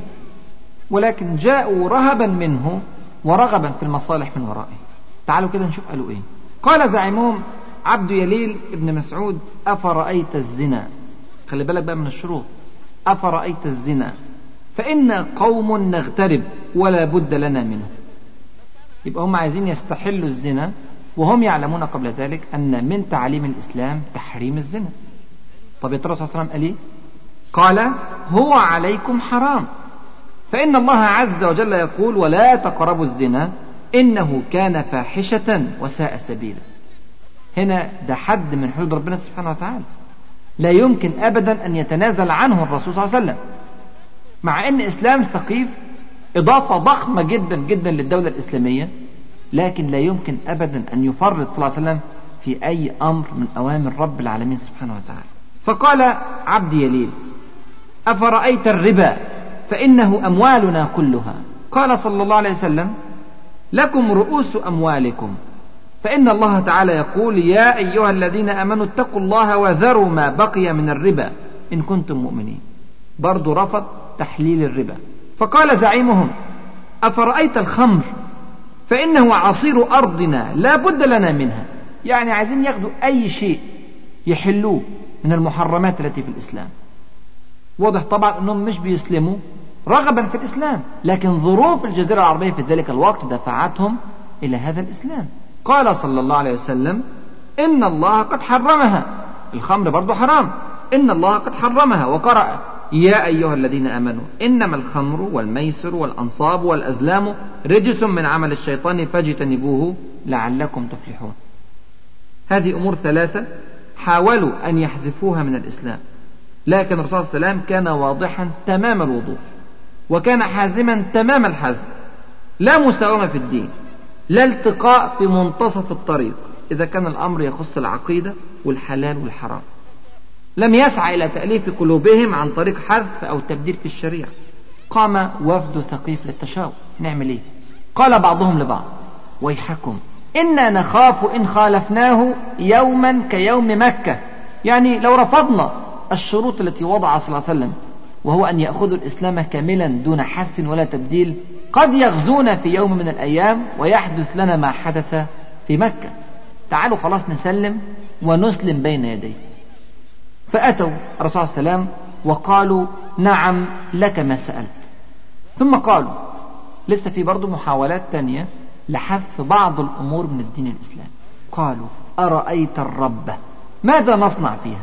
ولكن جاءوا رهبا منه ورغبا في المصالح من ورائه. تعالوا كده نشوف قالوا إيه. قال زعيمهم عبد يليل ابن مسعود: أفرأيت الزنا، خلي بالك بقى من الشروط، أفرأيت الزنا فإنا قوم نغترب ولا بد لنا منه. يبقى هم عايزين يستحلوا الزنا وهم يعلمون قبل ذلك أن من تعليم الإسلام تحريم الزنا. طب يا ترى الرسول صلى الله عليه وسلم قال إيه؟ قال: هو عليكم حرام، فإن الله عز وجل يقول: ولا تقربوا الزنا إنه كان فاحشة وساء سبيلا. هنا ده حد من حدود ربنا سبحانه وتعالى، لا يمكن أبدا أن يتنازل عنه الرسول صلى الله عليه وسلم، مع أن إسلام ثقيف إضافة ضخمة جدا جدا للدولة الإسلامية، لكن لا يمكن أبدا أن يفرط صلى الله عليه وسلم في أي أمر من أوامر رب العالمين سبحانه وتعالى. فقال عبد يليل: أفرأيت الربا فإنه أموالنا كلها. قال صلى الله عليه وسلم: لكم رؤوس أموالكم، فإن الله تعالى يقول: يا أيها الذين آمنوا اتقوا الله وذروا ما بقي من الربا إن كنتم مؤمنين. برضو رفض تحليل الربا. فقال زعيمهم: أفرأيت الخمر فإنه عصير أرضنا لا بد لنا منها. يعني عايزين ياخدوا أي شيء يحلوه من المحرمات التي في الإسلام. واضح طبعا أنهم مش بيسلموا رغبا في الإسلام، لكن ظروف الجزيرة العربية في ذلك الوقت دفعتهم إلى هذا الإسلام. قال صلى الله عليه وسلم: إن الله قد حرمها. الخمر برضو حرام، إن الله قد حرمها. وقرأ: يا أيها الذين آمنوا إنما الخمر والميسر والأنصاب والأزلام رجس من عمل الشيطان فاجتنبوه لعلكم تفلحون. هذه أمور 3 حاولوا أن يحذفوها من الإسلام، لكن الرسول صلى الله عليه وسلم كان واضحا تمام الوضوح، وكان حازما تمام الحزم. لا مساومة في الدين، لا التقاء في منتصف الطريق إذا كان الأمر يخص العقيدة والحلال والحرام. لم يسعى إلى تأليف قلوبهم عن طريق حذف أو تبديل في الشريعة. قام وفد ثقيف للتشاور، نعمل إيه؟ قال بعضهم لبعض: ويحكم، إنا نخاف إن خالفناه يوما كيوم مكة. يعني لو رفضنا الشروط التي وضعها صلى الله عليه وسلم، وهو أن يأخذوا الإسلام كاملا دون حذف ولا تبديل، قد يغزونا في يوم من الأيام ويحدث لنا ما حدث في مكة. تعالوا خلاص نسلم ونسلم بين يديه. فأتوا الرسول صلى الله عليه وسلم وقالوا: نعم لك ما سألت. ثم قالوا: لسه في برضو محاولات تانية لحذف بعض الأمور من الدين الإسلامي. قالوا: أرأيت الربة ماذا نصنع فيها؟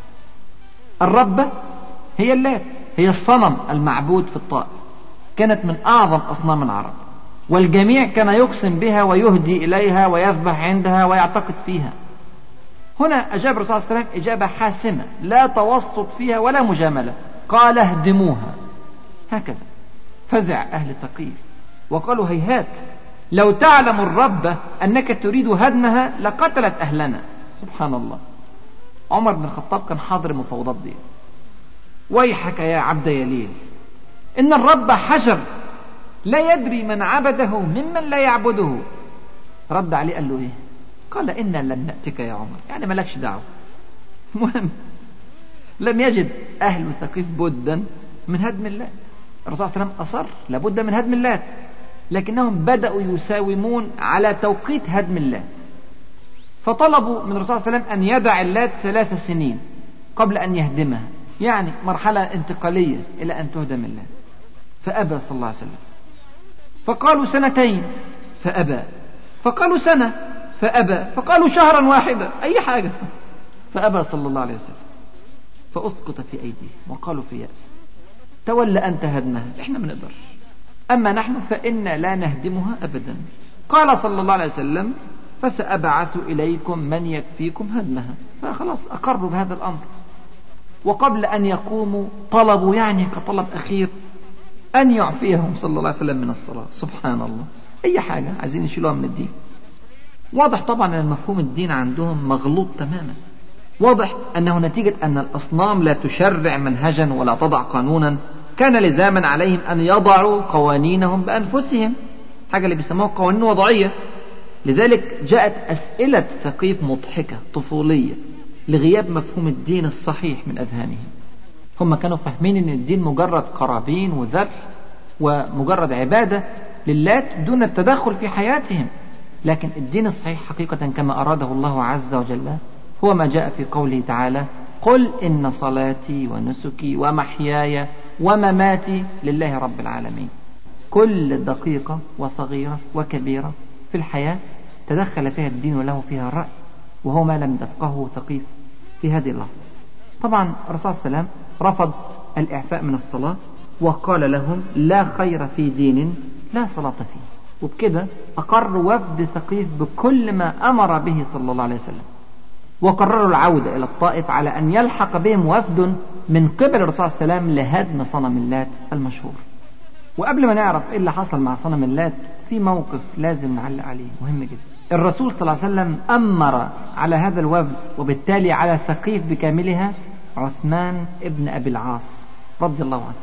الربة هي اللات، هي الصنم المعبود في الطائف، كانت من أعظم أصنام العرب، والجميع كان يقسم بها ويهدي إليها ويذبح عندها ويعتقد فيها. هنا أجاب الرسول صلى الله عليه وسلم إجابة حاسمة لا توسط فيها ولا مجاملة، قال: اهدموها. هكذا فزع أهل ثقيف وقالوا: هيهات، لو تعلم الربة أنك تريد هدمها لقتلت أهلنا. سبحان الله. عمر بن الخطاب كان حاضر المفاوضات دي. ويحك يا عبد يليل، إن الرب حجر لا يدري من عبده ممن لا يعبده. رد عليه قال له إيه؟ قال: إنا لم نأتك يا عمر، يعني ملكش دعوة. المهم لم يجد أهل ثقيف بدا من هدم اللات. الرسول صلى الله عليه وسلم أصر لابد من هدم اللات، لكنهم بدأوا يساومون على توقيت هدم اللات، فطلبوا من الرسول صلى الله عليه وسلم أن يدع اللات 3 سنين قبل أن يهدمها، يعني مرحلة انتقالية إلى أن تهدم اللات. فأبى صلى الله عليه وسلم. فقالوا 2 فأبى، فقالوا 1 فأبى، فقالوا 1 شهرا واحدا، أي حاجة. فأبى صلى الله عليه وسلم، فأسقط في أيديه وقالوا في يأس: تولى أنت هدمها، إحنا ما نقدرش، أما نحن فإنا لا نهدمها أبدا. قال صلى الله عليه وسلم: فسأبعث إليكم من يكفيكم هدمها. فخلاص أقروا بهذا الأمر. وقبل أن يقوموا طلبوا، يعني كطلب أخير، أن يعفيهم صلى الله عليه وسلم من الصلاة. سبحان الله، أي حاجة عايزين يشيلوها من الدين. واضح طبعا أن مفهوم الدين عندهم مغلوط تماما. واضح أنه نتيجة أن الأصنام لا تشرع منهجا ولا تضع قانونا، كان لزاما عليهم أن يضعوا قوانينهم بأنفسهم، حاجة اللي بيسموها قوانين وضعية. لذلك جاءت أسئلة ثقيف مضحكة طفولية لغياب مفهوم الدين الصحيح من أذهانهم. هم كانوا فاهمين أن الدين مجرد قرابين وذبح ومجرد عبادة لله دون التدخل في حياتهم، لكن الدين الصحيح حقيقة كما أراده الله عز وجل هو ما جاء في قوله تعالى: قل إن صلاتي ونسكي ومحياي ومماتي لله رب العالمين. كل دقيقة وصغيرة وكبيرة في الحياة تدخل فيها الدين وله فيها الرأي، وهو ما لم تفقهه ثقيف في هذه اللحظة. طبعا الرسول صلى الله عليه وسلم رفض الإعفاء من الصلاة وقال لهم: لا خير في دين لا صلاة فيه. وبكده أقر وفد ثقيف بكل ما أمر به صلى الله عليه وسلم، وقرروا العودة إلى الطائف على أن يلحق بهم وفد من قبل الرسول صلى الله عليه وسلم لهدم صنم اللات المشهور. وقبل ما نعرف إيه اللي حصل مع صنم اللات، في موقف لازم نعلق عليه مهم جدا. الرسول صلى الله عليه وسلم أمر على هذا الوفد وبالتالي على ثقيف بكاملها عثمان ابن أبي العاص رضي الله عنه،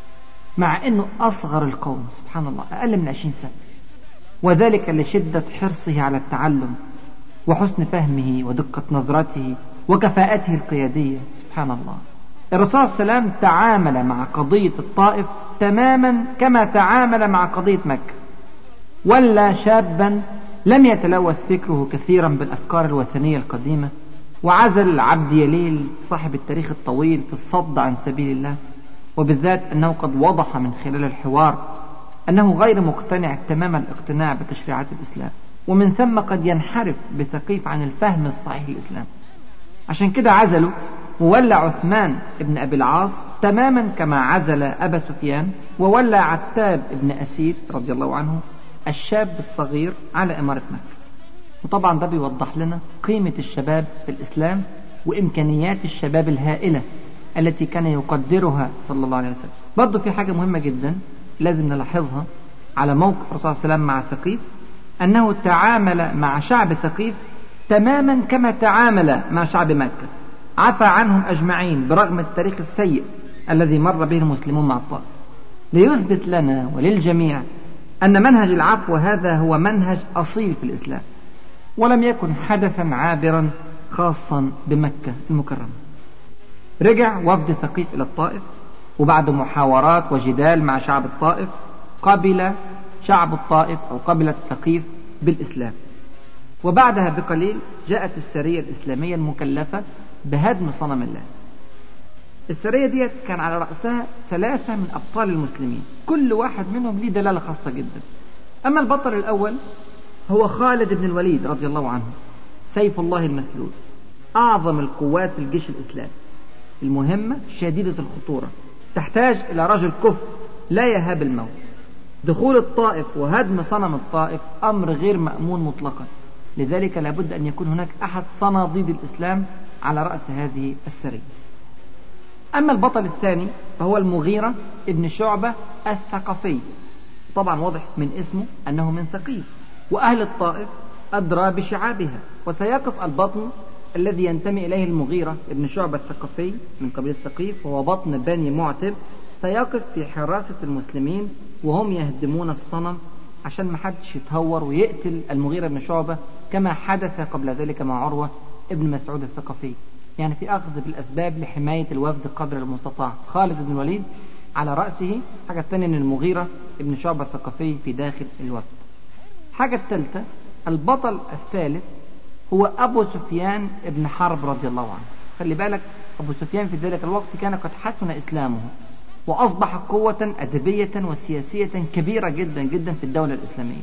مع أنه أصغر القوم، سبحان الله، أقل من 20 سنة، وذلك لشدة حرصه على التعلم وحسن فهمه ودقة نظرته وكفاءته القيادية. سبحان الله. الرسول صلى الله عليه وسلم تعامل مع قضية الطائف تماما كما تعامل مع قضية مكة، ولا شابا لم يتلوث فكره كثيرا بالأفكار الوثنية القديمة، وعزل عبد يليل صاحب التاريخ الطويل في الصد عن سبيل الله، وبالذات أنه قد وضح من خلال الحوار أنه غير مقتنع تمام الاقتناع بتشريعات الإسلام، ومن ثم قد ينحرف بثقيف عن الفهم الصحيح للإسلام. عشان كده عزله وولى عثمان ابن أبي العاص تماما كما عزل أبا سفيان، وولى عتاب ابن أسيد رضي الله عنه الشاب الصغير على إمارة مكة. وطبعا ده بيوضح لنا قيمة الشباب في الإسلام وإمكانيات الشباب الهائلة التي كان يقدرها صلى الله عليه وسلم. برضو في حاجة مهمة جدا لازم نلاحظها على موقف الرسول صلى الله عليه وسلم مع ثقيف، أنه تعامل مع شعب ثقيف تماما كما تعامل مع شعب مكة. عفى عنهم أجمعين برغم التاريخ السيء الذي مر به المسلمون مع الطائف، ليثبت لنا وللجميع أن منهج العفو هذا هو منهج أصيل في الإسلام، ولم يكن حدثا عابرا خاصا بمكة المكرمة. رجع وفد ثقيف إلى الطائف، وبعد محاورات وجدال مع شعب الطائف قبل شعب الطائف أو قبلت ثقيف بالإسلام. وبعدها بقليل جاءت السرية الإسلامية المكلفة بهدم صنم الله. السرية دي كان على رأسها 3 من أبطال المسلمين، كل واحد منهم ليه دلالة خاصة جدا. أما البطل الأول هو خالد بن الوليد رضي الله عنه، سيف الله المسلول، أعظم القوات في الجيش الإسلامي. المهمة شديدة الخطورة، تحتاج إلى رجل كفء لا يهاب الموت. دخول الطائف وهدم صنم الطائف أمر غير مأمون مطلقا، لذلك لابد أن يكون هناك أحد صناديد الإسلام على رأس هذه السرية. أما البطل الثاني فهو المغيرة ابن شعبة الثقفي، طبعا واضح من اسمه أنه من ثقيف، وأهل الطائف أدرى بشعابها. وسيقف البطن الذي ينتمي إليه المغيرة ابن شعبة الثقفي من قبيلة ثقيف، وهو بطن بني معتب، سيقف في حراسة المسلمين وهم يهدمون الصنم عشان ما حدش يتهور ويقتل المغيرة بن شعبة كما حدث قبل ذلك مع عروة ابن مسعود الثقفي. يعني في أخذ بالأسباب لحماية الوفد قدر المستطاع، خالد بن الوليد على رأسه، حاجة الثانية من المغيرة ابن شعبة الثقفي في داخل الوفد. حاجة الثالثة البطل الثالث هو أبو سفيان ابن حرب رضي الله عنه. خلي بالك أبو سفيان في ذلك الوقت كان قد حسن إسلامه، وأصبح قوة أدبية وسياسية كبيرة جدا جدا في الدولة الإسلامية.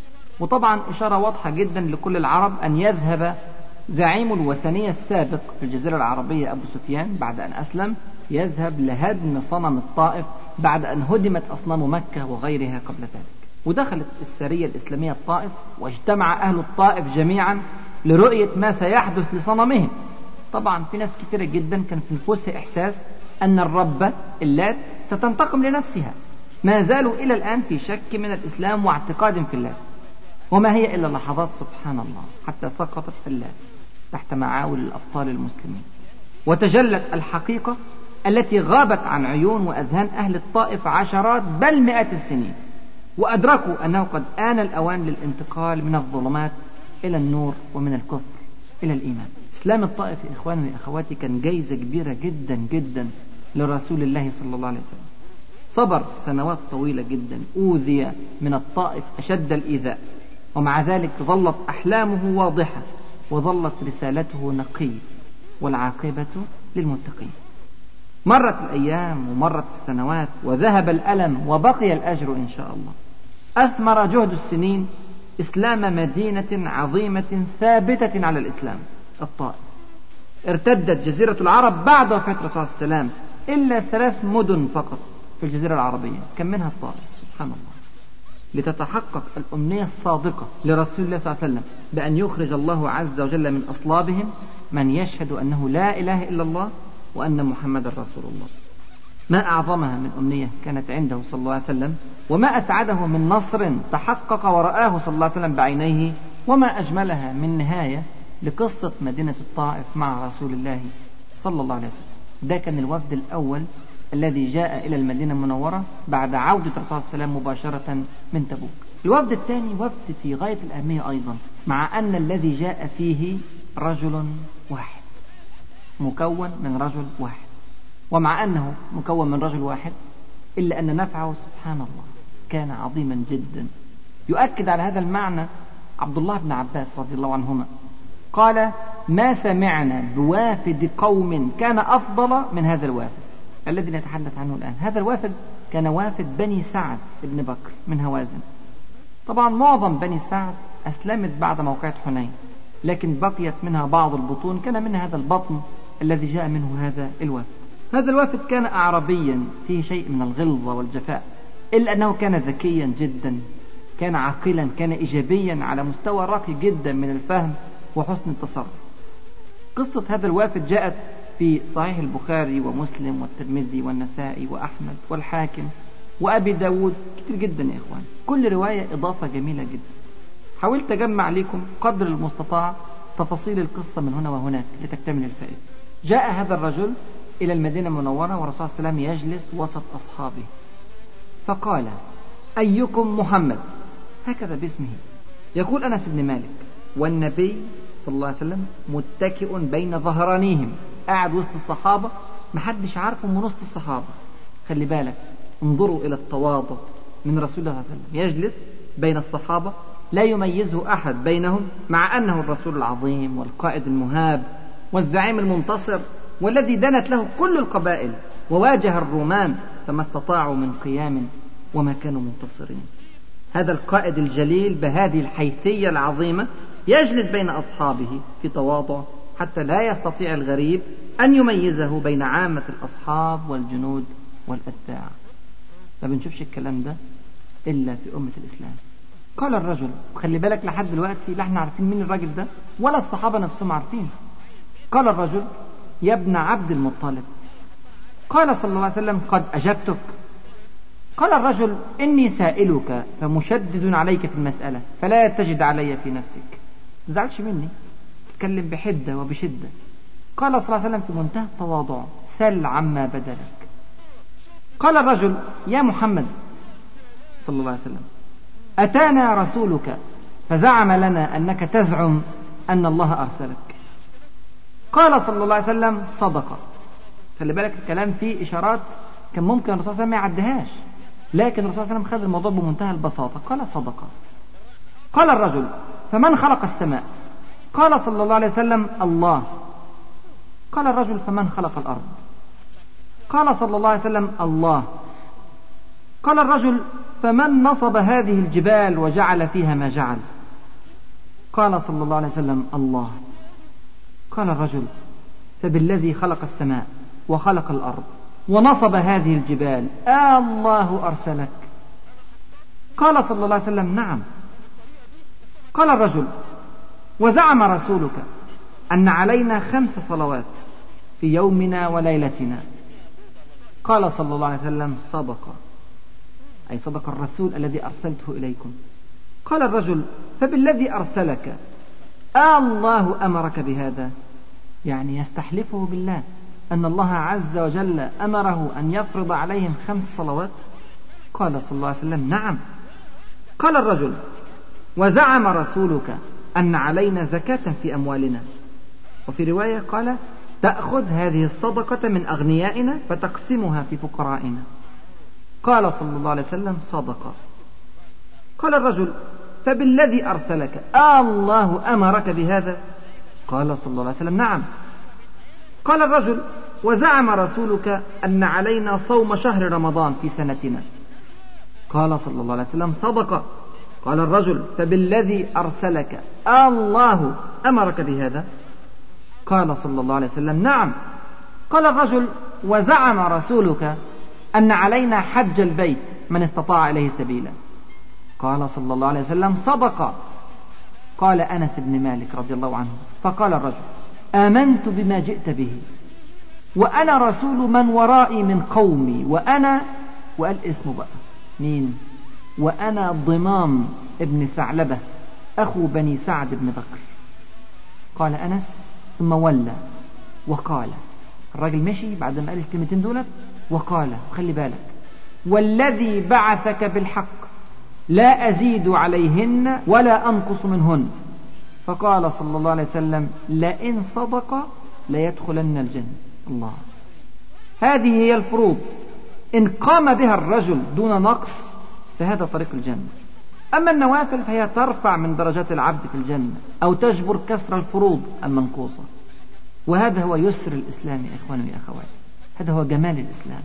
وطبعا إشارة واضحة جدا لكل العرب أن يذهب زعيم الوثنية السابق في الجزيرة العربية أبو سفيان بعد أن أسلم، يذهب لهدم صنم الطائف بعد أن هدمت أصنام مكة وغيرها قبل ذلك. ودخلت السرية الإسلامية الطائف، واجتمع أهل الطائف جميعا لرؤية ما سيحدث لصنمهم. طبعا في ناس كثيرة جدا كان في نفوسها إحساس أن الرب اللات ستنتقم لنفسها، ما زالوا إلى الآن في شك من الإسلام واعتقاد في اللات. وما هي إلا لحظات سبحان الله حتى سقطت اللات تحت معاول الأبطال المسلمين، وتجلت الحقيقة التي غابت عن عيون وأذهان أهل الطائف عشرات بل مئات السنين، وأدركوا أنه قد آن الأوان للانتقال من الظلمات إلى النور ومن الكفر إلى الإيمان. إسلام الطائف يا إخواني وأخواتي كان جايزة كبيرة جدا جدا لرسول الله صلى الله عليه وسلم. صبر سنوات طويلة جدا، أوذي من الطائف أشد الإيذاء، ومع ذلك ظلت أحلامه واضحة وظلت رسالته نقية، والعاقبة للمتقين. مرت الأيام ومرت السنوات وذهب الألم وبقي الأجر إن شاء الله. أثمر جهد السنين إسلام مدينة عظيمة ثابتة على الإسلام، الطائف. ارتدت جزيرة العرب بعد وفاة الرسول صلى الله عليه وسلم إلا 3 مدن فقط في الجزيرة العربية، كان منها الطائف. سبحان الله. لتتحقق الأمنية الصادقة لرسول الله صلى الله عليه وسلم بأن يخرج الله عز وجل من أصلابهم من يشهد أنه لا إله إلا الله وأن محمد رسول الله. ما أعظمها من أمنية كانت عنده صلى الله عليه وسلم، وما أسعده من نصر تحقق ورآه صلى الله عليه وسلم بعينيه، وما أجملها من نهاية لقصة مدينة الطائف مع رسول الله صلى الله عليه وسلم. ده كان الوفد الأول الذي جاء إلى المدينة المنورة بعد عودة الرسول صلى الله عليه وسلم مباشرة من تبوك. الوفد الثاني وفد في غاية الأهمية أيضا، مع أن الذي جاء فيه رجل واحد، مكون من رجل واحد. ومع أنه مكون من رجل واحد إلا أن نفعه سبحان الله كان عظيما جدا. يؤكد على هذا المعنى عبد الله بن عباس رضي الله عنهما، قال: ما سمعنا بوافد قوم كان أفضل من هذا الوافد الذي نتحدث عنه الآن. هذا الوافد كان وافد بني سعد بن بكر من هوازن. طبعا معظم بني سعد أسلمت بعد موقعة حنين، لكن بقيت منها بعض البطون، كان منها هذا البطن الذي جاء منه هذا الوافد. هذا الوافد كان أعربيا فيه شيء من الغلظة والجفاء، إلا أنه كان ذكيا جدا، كان عاقلا، كان إيجابيا على مستوى راقي جدا من الفهم وحسن التصرف. قصة هذا الوافد جاءت في صحيح البخاري ومسلم والترمذي والنسائي وأحمد والحاكم وأبي داود، كتير جدا يا إخوان، كل رواية إضافة جميلة جدا. حاولت أجمع لكم قدر المستطاع تفاصيل القصة من هنا وهناك لتكتمل الفائدة. جاء هذا الرجل إلى المدينة المنورة والرسول صلى الله عليه وسلم يجلس وسط أصحابه، فقال: أيكم محمد؟ هكذا باسمه. يقول أنس بن مالك: والنبي صلى الله عليه وسلم متكئ بين ظهرانيهم، قاعد وسط الصحابة، محدش عارفه من وسط الصحابة. خلي بالك، انظروا إلى التواضع من رسول الله صلى الله عليه وسلم، يجلس بين الصحابة لا يميزه أحد بينهم، مع أنه الرسول العظيم والقائد المهاب والزعيم المنتصر والذي دنت له كل القبائل وواجه الرومان فما استطاعوا من قيام وما كانوا منتصرين. هذا القائد الجليل بهذه الحيثية العظيمة يجلس بين أصحابه في تواضع حتى لا يستطيع الغريب أن يميزه بين عامة الأصحاب والجنود والأتباع. ما بنشوفش الكلام ده إلا في أمة الإسلام. قال الرجل، وخلي بالك لحد دلوقتي لا احنا عارفين مين الراجل ده ولا الصحابة نفسهم عارفين. قال الرجل: يا ابن عبد المطلب. قال صلى الله عليه وسلم: قد أجبتك. قال الرجل: إني سائلك فمشدد عليك في المسألة فلا تجد علي في نفسك، تزعلش مني، تتكلم بحدة وبشدة. قال صلى الله عليه وسلم في منتهى التواضع: سل عما بدا لك. قال الرجل: يا محمد صلى الله عليه وسلم، أتانا رسولك فزعم لنا أنك تزعم أن الله أرسلك. قال صلى الله عليه وسلم: صدق. خلي بالك الكلام فيه إشارات كان ممكن الرسول صلى الله عليه وسلم ما يعدهاش، لكن الرسول صلى الله عليه وسلم خذ الموضوع بمنتهى البساطة، قال: صدق. قال الرجل: فمن خلق السماء؟ قال صلى الله عليه وسلم: الله. قال الرجل: فمن خلق الأرض؟ قال صلى الله عليه وسلم: الله. قال الرجل: فمن نصب هذه الجبال وجعل فيها ما جعل؟ قال صلى الله عليه وسلم: الله. قال الرجل: فبالذي خلق السماء وخلق الأرض ونصب هذه الجبال الله أرسلك؟ قال صلى الله عليه وسلم: نعم. قال الرجل: وزعم رسولك أن علينا 5 صلوات في يومنا وليلتنا. قال صلى الله عليه وسلم: صدق، أي صدق الرسول الذي أرسلته إليكم. قال الرجل: فبالذي أرسلك الله أمرك بهذا؟ يعني يستحلفه بالله أن الله عز وجل أمره أن يفرض عليهم 5 صلوات. قال صلى الله عليه وسلم: نعم. قال الرجل: وزعم رسولك أن علينا زكاة في أموالنا. وفي رواية قال: تأخذ هذه الصدقة من أغنيائنا فتقسمها في فقرائنا. قال صلى الله عليه وسلم: صدق. قال الرجل: فبالذي أرسلك الله أمرك بهذا؟ قال صلى الله عليه وسلم: نعم. قال الرجل: وزعم رسولك أن علينا صوم شهر رمضان في سنتنا. قال صلى الله عليه وسلم: صدق. قال الرجل: فبالذي أرسلك الله أمرك بهذا؟ قال صلى الله عليه وسلم: نعم. قال الرجل: وزعم رسولك أن علينا حج البيت من استطاع إليه سبيلا. قال صلى الله عليه وسلم: صدق. قال أنس بن مالك رضي الله عنه: فقال الرجل: آمنت بما جئت به وأنا رسول من ورائي من قومي، وأنا، وقال اسمه بقى مين، وأنا ضمام ابن ثعلبة أخو بني سعد بن بكر. قال أنس: ثم ولى وقال، الراجل مشي بعد ما قال الكلمتين دولت وقال، وخلي بالك: والذي بعثك بالحق لا أزيد عليهن ولا أنقص منهن. فقال صلى الله عليه وسلم: لئن صدق ليدخلن الجنة. الله، هذه هي الفروض، إن قام بها الرجل دون نقص فهذا طريق الجنة. أما النوافل فهي ترفع من درجات العبد في الجنة أو تجبر كسر الفروض المنقوصة. وهذا هو يسر الإسلام يا إخواني ويا أخواتي، هذا هو جمال الإسلام.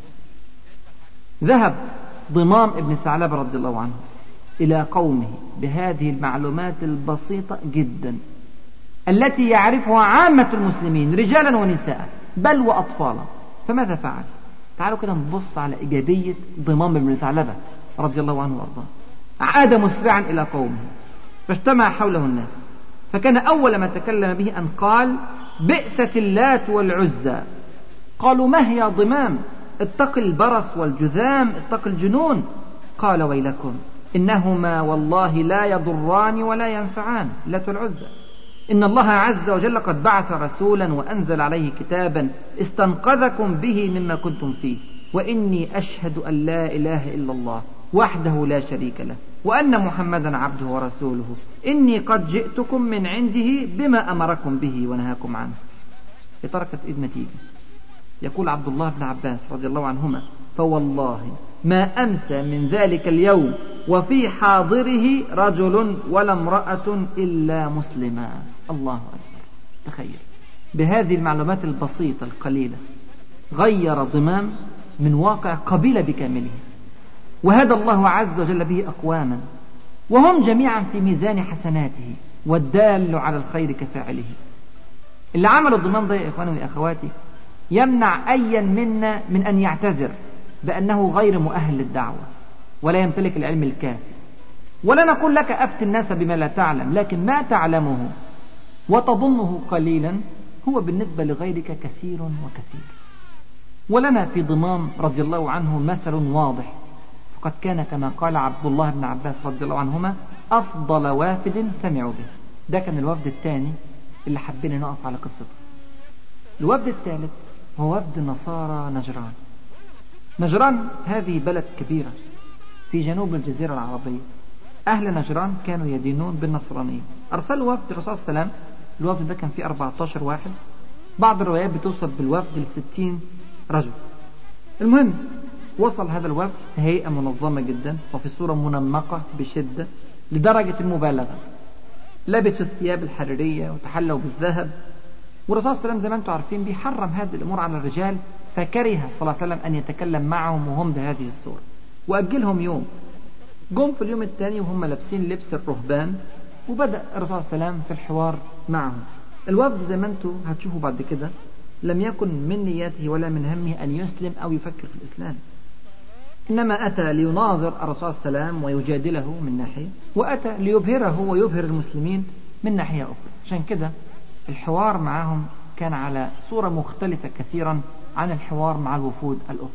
ذهب ضمام ابن ثعلبة رضي الله عنه إلى قومه بهذه المعلومات البسيطة جدا التي يعرفها عامة المسلمين رجالا ونساء بل وأطفالا. فماذا فعل؟ تعالوا كده نبص على إيجابية ضمام ابن ثعلبة رضي الله عنه وأرضاه. عاد مسرعا إلى قومه فاجتمع حوله الناس، فكان أول ما تكلم به أن قال: بئست اللات والعزى. قالوا: ما هي ضمام؟ اتق البرص والجذام، اتق الجنون. قال: ويلكم، إنهما والله لا يضران ولا ينفعان، اللات والعزى. إن الله عز وجل قد بعث رسولا وأنزل عليه كتابا استنقذكم به مما كنتم فيه، وإني أشهد أن لا إله إلا الله وحده لا شريك له وأن محمدا عبده ورسوله، إني قد جئتكم من عنده بما أمركم به ونهاكم عنه. تركت إذ نتيجة. يقول عبد الله بن عباس رضي الله عنهما: فوالله ما أمسى من ذلك اليوم وفي حاضره رجل ولا امرأة إلا مسلما. الله أكبر. تخيل بهذه المعلومات البسيطة القليلة غير ضمام من واقع قبيلة بكامله، وهدى الله عز وجل به أقواما وهم جميعا في ميزان حسناته، والدال على الخير كفاعله. اللي عملوا الضمان ده يا إخواني وأخواتي يمنع أيا منا من أن يعتذر بأنه غير مؤهل للدعوة ولا يمتلك العلم الكافي. ولا نقول لك أفت الناس بما لا تعلم، لكن ما تعلمه وتظنه قليلا هو بالنسبة لغيرك كثير وكثير. ولنا في ضمام رضي الله عنه مثل واضح، فقد كان كما قال عبد الله بن عباس رضي الله عنهما: أفضل وافد سمعوا به. ده كان الوفد الثاني اللي حبينا نقف على قصته. الوفد الثالث هو وفد نصارى نجران. نجران هذه بلد كبيرة في جنوب الجزيرة العربية. أهل نجران كانوا يدينون بالنصرانية. أرسلوا وفد الرسول صلى الله عليه وسلم. الوفد ده كان فيه 14 واحد، بعض الروايات بتوصل بالوفد ل60 رجل. المهم وصل هذا الوفد في هيئة منظمة جدا وفي صورة منمقة بشدة لدرجة المبالغة. لبسوا الثياب الحريرية وتحلوا بالذهب، والرسول صلى الله عليه وسلم زي ما انتم عارفين بيحرم هذه الأمور على الرجال، فكره صلى الله عليه وسلم أن يتكلم معهم وهم بهذه الصورة، وأجلهم يوم. جم في اليوم الثاني وهم لابسين لبس الرهبان، وبدأ الرسول صلى الله عليه وسلم في الحوار معهم. الوفد زي ما انتم هتشوفوا بعد كده لم يكن من نياته ولا من همه أن يسلم أو يفكر في الإسلام، إنما أتى ليناظر الرسول صلى الله عليه وسلم ويجادله من ناحية، وأتى ليبهره ويبهر المسلمين من ناحية أخرى. عشان كده الحوار معهم كان على صورة مختلفة كثيرا عن الحوار مع الوفود الأخرى.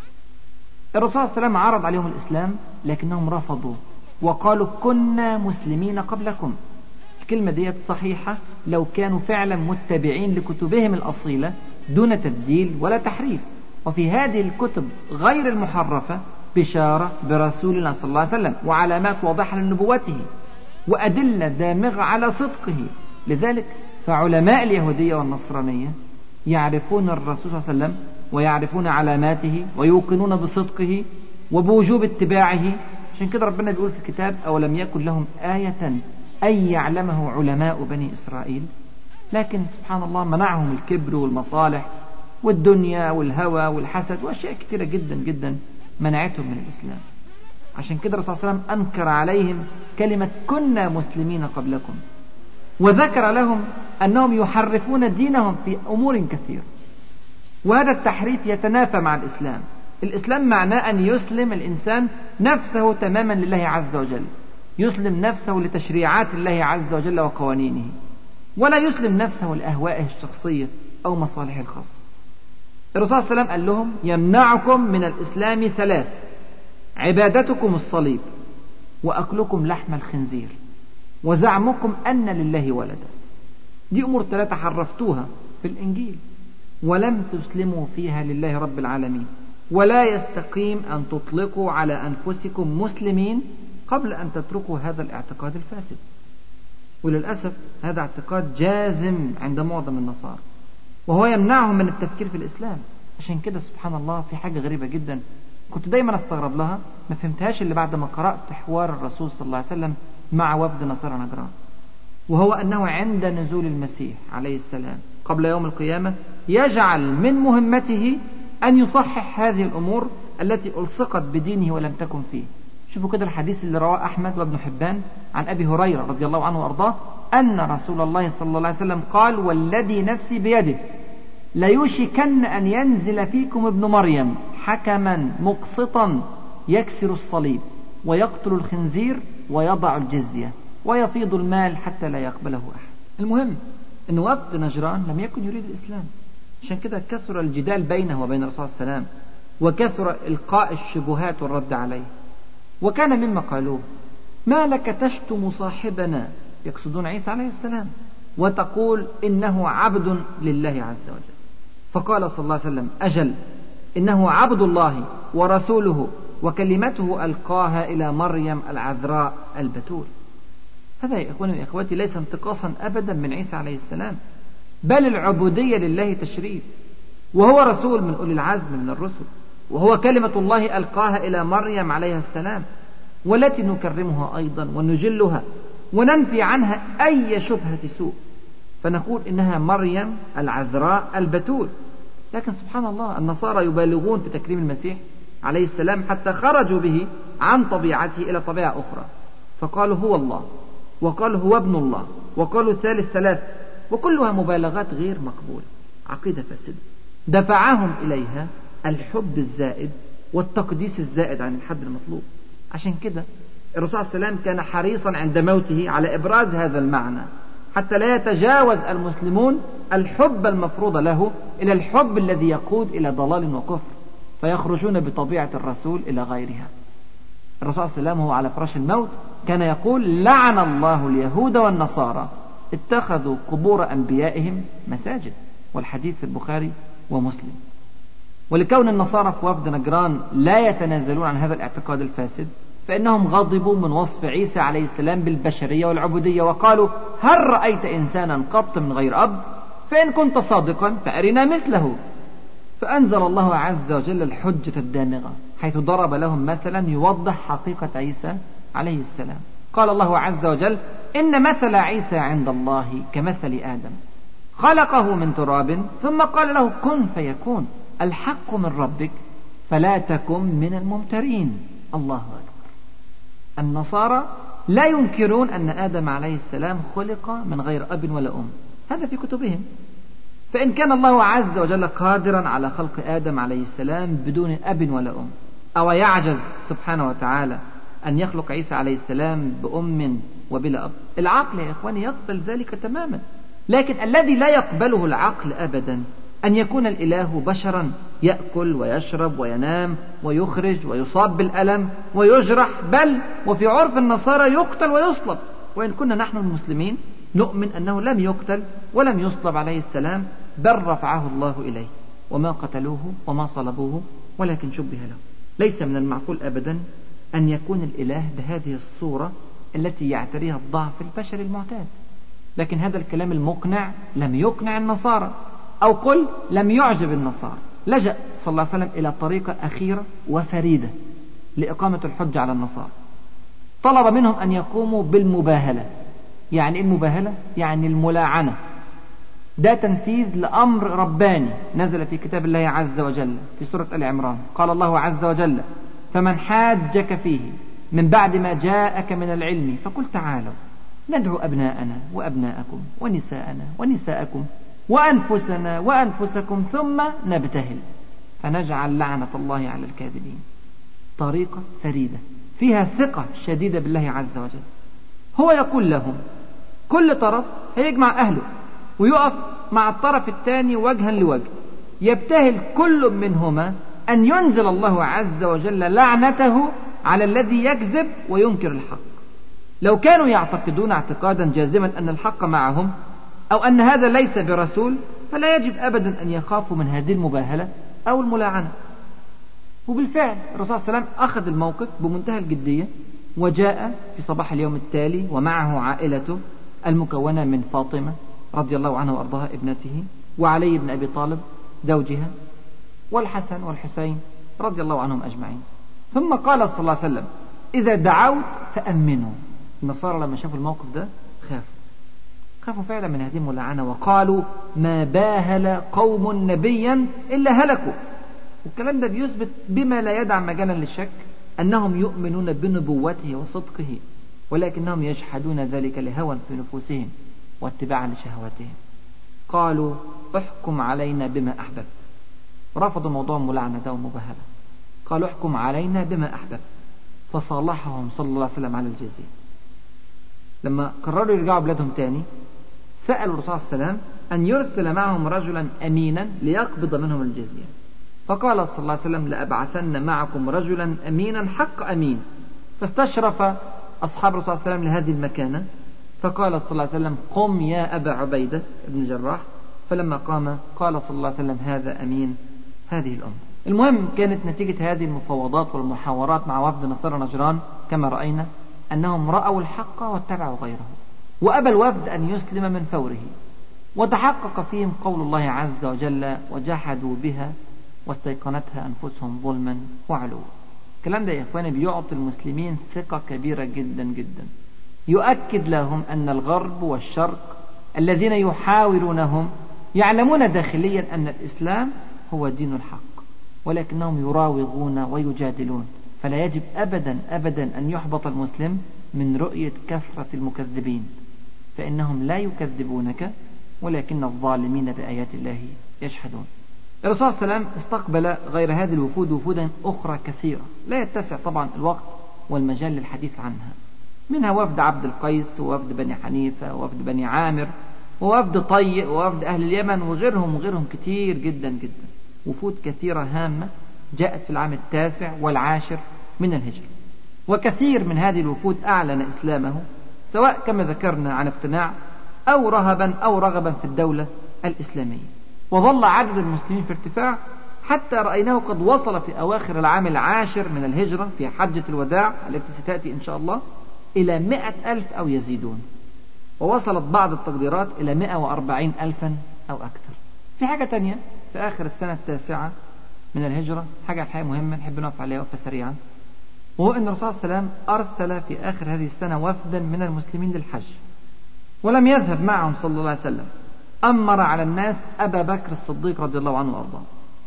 الرسول صلى الله عليه وسلم عرض عليهم الإسلام لكنهم رفضوا وقالوا: كنا مسلمين قبلكم. الكلمة دي صحيحة لو كانوا فعلا متبعين لكتبهم الأصيلة دون تبديل ولا تحريف. وفي هذه الكتب غير المحرفة بشارة برسول الله صلى الله عليه وسلم وعلامات واضحة لنبوته وأدلة دامغة على صدقه. لذلك فعلماء اليهودية والنصرانية يعرفون الرسول صلى الله عليه وسلم ويعرفون علاماته ويوقنون بصدقه وبوجوب اتباعه. عشان كده ربنا بيقول في الكتاب: أولم يكن لهم آية أن يعلمه علماء بني إسرائيل. لكن سبحان الله منعهم الكبر والمصالح والدنيا والهوى والحسد وأشياء كثيرة جدا جدا منعتهم من الإسلام. عشان كده الرسول صلى الله عليه وسلم أنكر عليهم كلمة كنا مسلمين قبلكم، وذكر لهم أنهم يحرفون دينهم في أمور كثيرة، وهذا التحريف يتنافى مع الإسلام. الإسلام معناه أن يسلم الإنسان نفسه تماما لله عز وجل، يسلم نفسه لتشريعات الله عز وجل وقوانينه، ولا يسلم نفسه لأهوائه الشخصية أو مصالحه الخاصة. الرسول صلى الله عليه وسلم قال لهم: يمنعكم من الإسلام 3: عبادتكم الصليب، وأكلكم لحم الخنزير، وزعمكم أن لله ولدا. دي أمور 3 حرفتوها في الإنجيل ولم تسلموا فيها لله رب العالمين، ولا يستقيم أن تطلقوا على أنفسكم مسلمين قبل أن تتركوا هذا الاعتقاد الفاسد. وللأسف هذا اعتقاد جازم عند معظم النصارى، وهو يمنعهم من التفكير في الإسلام. عشان كده سبحان الله في حاجة غريبة جدا كنت دايما استغرب لها، ما فهمتهاش اللي بعد ما قرأت حوار الرسول صلى الله عليه وسلم مع وفد نصارى نجران، وهو أنه عند نزول المسيح عليه السلام قبل يوم القيامة يجعل من مهمته أن يصحح هذه الأمور التي ألصقت بدينه ولم تكن فيه. شوفوا كده الحديث اللي رواه أحمد وابن حبان عن أبي هريرة رضي الله عنه وأرضاه أن رسول الله صلى الله عليه وسلم قال: والذي نفسي بيده ليوشكن أن ينزل فيكم ابن مريم حكما مقسطا يكسر الصليب ويقتل الخنزير ويضع الجزية ويفيض المال حتى لا يقبله أحد. المهم أن وفد نجران لم يكن يريد الإسلام، عشان كده كثر الجدال بينه وبين الرسول صلى الله عليه وسلم، وكثر إلقاء الشبهات والرد عليه. وكان مما قالوه: ما لك تشتم صاحبنا، يقصدون عيسى عليه السلام، وتقول إنه عبد لله عز وجل. فقال صلى الله عليه وسلم: أجل، إنه عبد الله ورسوله وكلمته ألقاها إلى مريم العذراء البتول. هذا يا إخواني وإخواتي ليس انتقاصا أبدا من عيسى عليه السلام، بل العبودية لله تشريف، وهو رسول من أولي العزم من الرسل، وهو كلمة الله ألقاها إلى مريم عليها السلام، والتي نكرمها أيضا ونجلها وننفي عنها أي شبهة سوء، فنقول إنها مريم العذراء البتول. لكن سبحان الله النصارى يبالغون في تكريم المسيح عليه السلام حتى خرجوا به عن طبيعته إلى طبيعة أخرى، فقالوا هو الله، وقالوا هو ابن الله، وقالوا ثالث ثلاث، وكلها مبالغات غير مقبولة، عقيدة فاسدة دفعهم إليها الحب الزائد والتقديس الزائد عن الحد المطلوب. عشان كده الرسول صلى الله عليه وسلم كان حريصا عند موته على إبراز هذا المعنى حتى لا يتجاوز المسلمون الحب المفروض له إلى الحب الذي يقود إلى ضلال وكفر، فيخرجون بطبيعة الرسول إلى غيرها. الرسول صلى الله عليه وسلم وهو على فراش الموت كان يقول: لعن الله اليهود والنصارى اتخذوا قبور أنبيائهم مساجد، والحديث في البخاري ومسلم. ولكون النصارى في وفد نجران لا يتنازلون عن هذا الاعتقاد الفاسد، فإنهم غضبوا من وصف عيسى عليه السلام بالبشرية والعبودية، وقالوا: هل رأيت إنسانا قط من غير أب؟ فإن كنت صادقا فأرنا مثله. فأنزل الله عز وجل الحجة الدامغة حيث ضرب لهم مثلا يوضح حقيقة عيسى عليه السلام. قال الله عز وجل: إن مثل عيسى عند الله كمثل آدم، خلقه من تراب ثم قال له كن فيكون، الحق من ربك فلا تكن من الممترين. الله أكبر. النصارى لا ينكرون أن آدم عليه السلام خلق من غير أب ولا أم، هذا في كتبهم. فإن كان الله عز وجل قادرا على خلق آدم عليه السلام بدون أب ولا أم، أو يعجز سبحانه وتعالى أن يخلق عيسى عليه السلام بأم وبلا أب؟ العقل يا إخواني يقبل ذلك تماما، لكن الذي لا يقبله العقل أبدا أن يكون الإله بشرا يأكل ويشرب وينام ويخرج ويصاب بالألم ويجرح، بل وفي عرف النصارى يقتل ويصلب. وإن كنا نحن المسلمين نؤمن أنه لم يقتل ولم يصلب عليه السلام، بل رفعه الله إليه، وما قتلوه وما صلبوه ولكن شبه له. ليس من المعقول أبدا أن يكون الإله بهذه الصورة التي يعتريها الضعف البشري المعتاد. لكن هذا الكلام المقنع لم يقنع النصارى، أو قل لم يعجب النصارى. لجأ صلى الله عليه وسلم إلى طريقة أخيرة وفريدة لإقامة الحجة على النصارى. طلب منهم أن يقوموا بالمباهلة. يعني المباهلة يعني الملاعنة. ده تنفيذ لأمر رباني نزل في كتاب الله عز وجل في سورة آل عمران. قال الله عز وجل: فمن حاجك فيه من بعد ما جاءك من العلم فقل تعالوا ندعو أبناءنا وأبناءكم ونساءنا ونساءكم وأنفسنا وأنفسكم ثم نبتهل فنجعل لعنة الله على الكاذبين. طريقة فريدة فيها ثقة شديدة بالله عز وجل. هو يقول لهم كل طرف هيجمع أهله ويقف مع الطرف الثاني وجها لوجه، يبتهل كل منهما أن ينزل الله عز وجل لعنته على الذي يكذب وينكر الحق. لو كانوا يعتقدون اعتقادا جازما أن الحق معهم أو أن هذا ليس برسول، فلا يجب أبدا أن يخافوا من هذه المباهلة أو الملاعنة. وبالفعل الرسول صلى الله عليه وسلم أخذ الموقف بمنتهى الجدية، وجاء في صباح اليوم التالي ومعه عائلته المكونة من فاطمة رضي الله عنها وأرضاها ابنته، وعلي بن أبي طالب زوجها، والحسن والحسين رضي الله عنهم أجمعين. ثم قال صلى الله عليه وسلم: إذا دعوت فأمنوا. النصارى لما شافوا الموقف ده خافوا فعلا من هذه الملاعنة، وقالوا: ما باهل قوم نبيا إلا هلكوا. والكلام ده بيثبت بما لا يدع مجالا للشك أنهم يؤمنون بنبوته وصدقه، ولكنهم يجحدون ذلك لهوى في نفوسهم واتباعا لشهواتهم. قالوا: احكم علينا بما أحببت. رفضوا موضوع الملاعنة ده والمباهلة، قالوا: احكم علينا بما أحببت. فصالحهم صلى الله عليه وسلم على الجزية. لما قرروا يرجعوا بلادهم تاني، سألوا الرسول صلى الله عليه وسلم أن يرسل معهم رجلا أمينا ليقبض منهم الجزية. فقال صلى الله عليه وسلم: لأبعثن معكم رجلا أمينا حق أمين. فاستشرف أصحاب الرسول صلى الله عليه وسلم لهذه المكانة، فقال صلى الله عليه وسلم: قم يا أبا عبيدة بن الجراح. فلما قام قال صلى الله عليه وسلم: هذا أمين هذه الأمة. المهم، كانت نتيجة هذه المفاوضات والمحاورات مع وفد نصارى نجران كما رأينا أنهم رأوا الحق واتبعوا غيره، وأبى الوفد أن يسلم من فوره، وتحقق فيهم قول الله عز وجل: وجحدوا بها واستيقنتها أنفسهم ظلما وعلوا. الكلام ده يا إخواني بيعطي المسلمين ثقة كبيرة جدا جدا، يؤكد لهم أن الغرب والشرق الذين يحاورونهم يعلمون داخليا أن الإسلام هو دين الحق، ولكنهم يراوغون ويجادلون. فلا يجب أبدا أبدا أن يحبط المسلم من رؤية كثرة المكذبين، فإنهم لا يكذبونك ولكن الظالمين بآيات الله يجحدون. الرسول صلى الله عليه وسلم استقبل غير هذه الوفود وفودا أخرى كثيرة لا يتسع طبعا الوقت والمجال للحديث عنها، منها وفد عبد القيس، ووفد بني حنيفة، ووفد بني عامر، ووفد طيء، ووفد أهل اليمن، وغيرهم كتير جدا جدا. وفود كثيرة هامة جاءت في العام 9 والعاشر من الهجرة، وكثير من هذه الوفود أعلن إسلامه سواء كما ذكرنا عن اقتناع أو رهبا أو رغبا في الدولة الإسلامية. وظل عدد المسلمين في ارتفاع حتى رأيناه قد وصل في أواخر العام 10 من الهجرة في حجة الوداع التي ستأتي إن شاء الله إلى 100,000 أو يزيدون، ووصلت بعض التقديرات إلى 140,000 أو أكثر. في حاجة تانية في آخر السنة 9 من الهجرة، حاجة الحقيقة مهمة نحب نقف عليها وقفة سريعا، وهو أن الرسول صلى الله عليه وسلم أرسل في آخر هذه السنة وفدا من المسلمين للحج، ولم يذهب معهم صلى الله عليه وسلم. أمر على الناس أبا بكر الصديق رضي الله عنه وأرضاه.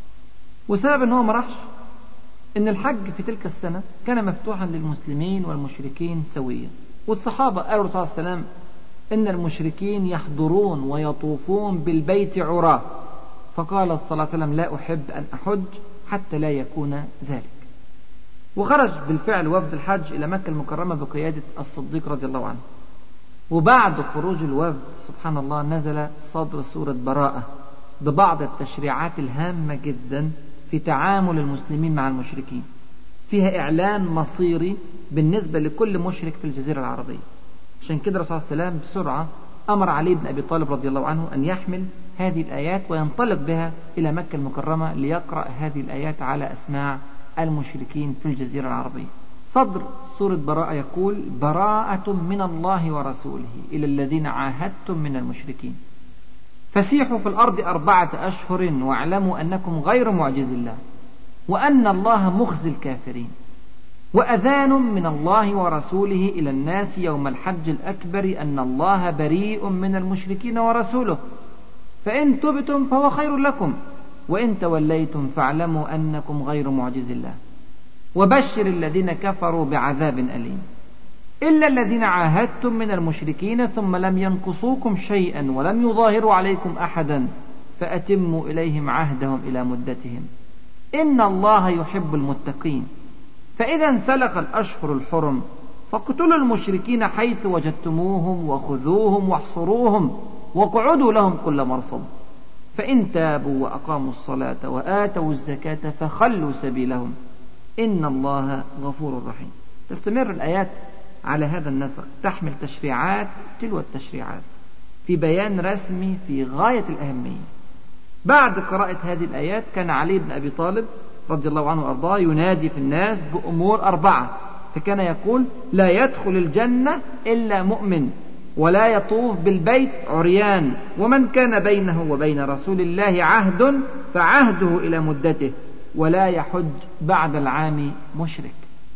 وسبب أنه ما راحش إن الحج في تلك السنة كان مفتوحا للمسلمين والمشركين سويا، والصحابة قالوا للرسول صلى الله عليه وسلم إن المشركين يحضرون ويطوفون بالبيت عراه، فقال صلى الله عليه وسلم: لا أحب أن أحج حتى لا يكون ذلك. وخرج بالفعل وفد الحج إلى مكة المكرمة بقيادة الصديق رضي الله عنه. وبعد خروج الوفد سبحان الله نزل صدر سورة براءة ببعض التشريعات الهامة جدا في تعامل المسلمين مع المشركين، فيها إعلان مصيري بالنسبة لكل مشرك في الجزيرة العربية. عشان كده الرسول صلى الله عليه وسلم بسرعة أمر علي بن أبي طالب رضي الله عنه أن يحمل هذه الآيات وينطلق بها إلى مكة المكرمة ليقرأ هذه الآيات على أسماع المشركين في الجزيرة العربية. صدر سورة براءة يقول: براءة من الله ورسوله إلى الذين عاهدتم من المشركين فسيحوا في الأرض 4 أشهر واعلموا أنكم غير معجز الله وأن الله مخزي الكافرين وأذان من الله ورسوله إلى الناس يوم الحج الأكبر أن الله بريء من المشركين ورسوله فإن تبتم فهو خير لكم وإن توليتم فاعلموا أنكم غير معجز الله وبشر الذين كفروا بعذاب أليم إلا الذين عاهدتم من المشركين ثم لم ينقصوكم شيئا ولم يظاهروا عليكم أحدا فأتموا إليهم عهدهم إلى مدتهم إن الله يحب المتقين فإذا انسلخ الأشهر الحرم فاقتلوا المشركين حيث وجدتموهم وخذوهم واحصروهم واقعدوا لهم كل مرصد فإن تابوا وأقاموا الصلاة وآتوا الزكاة فخلوا سبيلهم إن الله غفور رحيم. تستمر الآيات على هذا النسق، تحمل تشريعات تلو التشريعات في بيان رسمي في غاية الأهمية. بعد قراءة هذه الآيات كان علي بن أبي طالب رضي الله عنه وأرضاه ينادي في الناس بأمور 4، فكان يقول: لا يدخل الجنة إلا مؤمن ولا يطوف بالبيت عريان ومن كان بينه وبين رسول الله عهد فعهده إلى مدته ولا يحج بعد العام مشرك.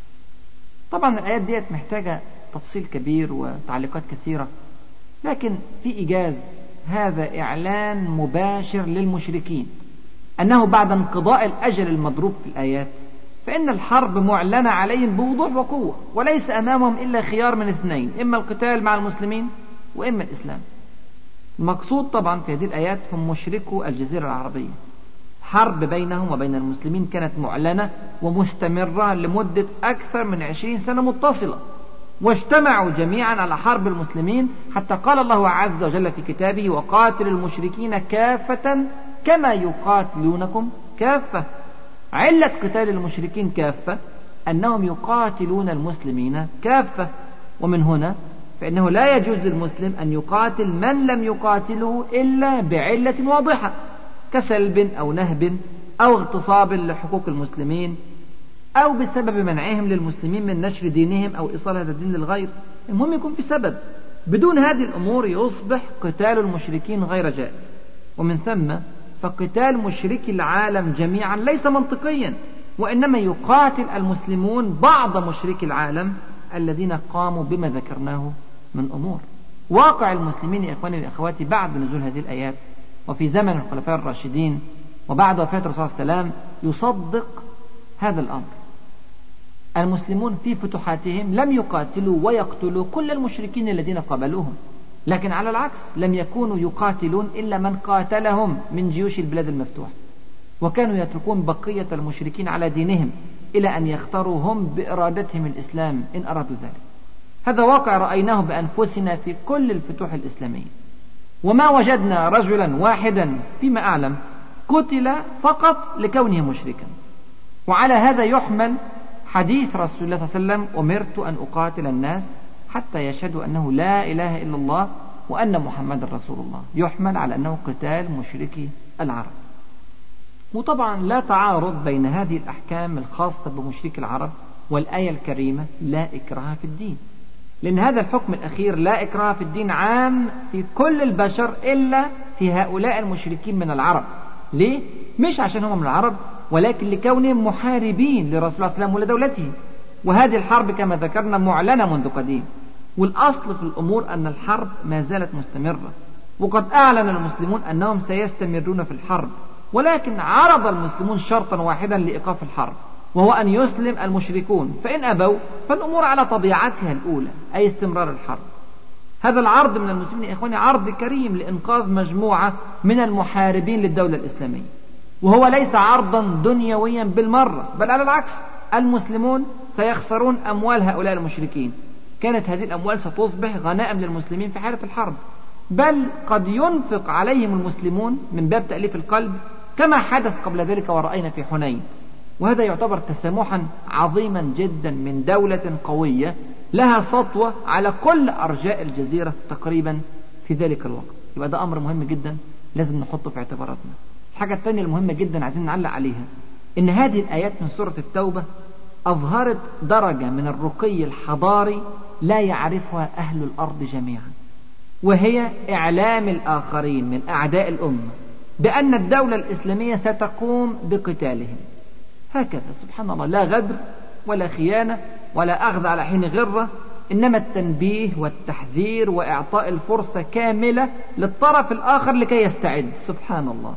طبعا الآيات ديت محتاجة تفصيل كبير وتعليقات كثيرة، لكن في إيجاز هذا إعلان مباشر للمشركين أنه بعد انقضاء الأجل المضروب في الآيات فإن الحرب معلنة عليهم بوضوح وقوة وليس أمامهم إلا خيار من 2، إما القتال مع المسلمين وإما الإسلام. المقصود طبعا في هذه الآيات هم مشركو الجزيرة العربية. حرب بينهم وبين المسلمين كانت معلنة ومستمرة لمدة أكثر من 20 سنة متصلة، واجتمعوا جميعا على حرب المسلمين حتى قال الله عز وجل في كتابه: وقاتل المشركين كافة كما يقاتلونكم كافة. علة قتال المشركين كافة أنهم يقاتلون المسلمين كافة، ومن هنا فإنه لا يجوز للمسلم أن يقاتل من لم يقاتله إلا بعلة واضحة كسلب أو نهب أو اغتصاب لحقوق المسلمين أو بسبب منعهم للمسلمين من نشر دينهم أو إيصال هذا الدين للغير. المهم يكون في سبب. بدون هذه الأمور يصبح قتال المشركين غير جائز، ومن ثم فقتال مشركي العالم جميعا ليس منطقيا، وإنما يقاتل المسلمون بعض مشركي العالم الذين قاموا بما ذكرناه من أمور. واقع المسلمين يا إخواني وأخواتي بعد نزول هذه الآيات وفي زمن الخلفاء الراشدين وبعد وفاة الرسول صلى الله عليه وسلم يصدق هذا الأمر. المسلمون في فتوحاتهم لم يقاتلوا ويقتلوا كل المشركين الذين قابلوهم، لكن على العكس لم يكونوا يقاتلون إلا من قاتلهم من جيوش البلاد المفتوحة، وكانوا يتركون بقية المشركين على دينهم إلى أن يختاروا هم بإرادتهم الإسلام إن أرادوا ذلك. هذا واقع رأيناه بأنفسنا في كل الفتوح الإسلامية، وما وجدنا رجلا واحدا فيما أعلم قتل فقط لكونه مشركا. وعلى هذا يحمل حديث رسول الله صلى الله عليه وسلم: أمرت أن أقاتل الناس حتى يشهدوا أنه لا إله إلا الله وأن محمد رسول الله، يحمل على أنه قتال مشركي العرب. وطبعا لا تعارض بين هذه الأحكام الخاصة بمشركي العرب والآية الكريمة لا إكراه في الدين، لأن هذا الحكم الأخير لا إكراه في الدين عام في كل البشر إلا في هؤلاء المشركين من العرب. ليه؟ مش عشان هم من العرب، ولكن لكونهم محاربين لرسول الله صلى الله عليه وسلم ولدولته، وهذه الحرب كما ذكرنا معلنة منذ قديم. والأصل في الأمور أن الحرب ما زالت مستمرة، وقد أعلن المسلمون أنهم سيستمرون في الحرب، ولكن عرض المسلمون شرطا واحدا لإيقاف الحرب، وهو أن يسلم المشركون، فإن أبوا فالأمور على طبيعتها الأولى أي استمرار الحرب. هذا العرض من المسلمين يا إخواني عرض كريم لإنقاذ مجموعة من المحاربين للدولة الإسلامية، وهو ليس عرضا دنيويا بالمرة، بل على العكس المسلمون سيخسرون أموال هؤلاء المشركين. كانت هذه الأموال ستصبح غنائم للمسلمين في حالة الحرب، بل قد ينفق عليهم المسلمون من باب تأليف القلب كما حدث قبل ذلك ورأينا في حنين. وهذا يعتبر تسامحا عظيما جدا من دولة قوية لها سطوة على كل أرجاء الجزيرة تقريبا في ذلك الوقت. يبقى ده أمر مهم جدا لازم نحطه في اعتباراتنا. الحاجة الثانية المهمة جدا عايزين نعلق عليها إن هذه الآيات من سورة التوبة أظهرت درجة من الرقي الحضاري لا يعرفها أهل الأرض جميعا، وهي إعلام الآخرين من أعداء الأمة بأن الدولة الإسلامية ستقوم بقتالهم. هكذا سبحان الله، لا غدر ولا خيانة ولا أخذ على حين غرة، إنما التنبيه والتحذير وإعطاء الفرصة كاملة للطرف الآخر لكي يستعد. سبحان الله،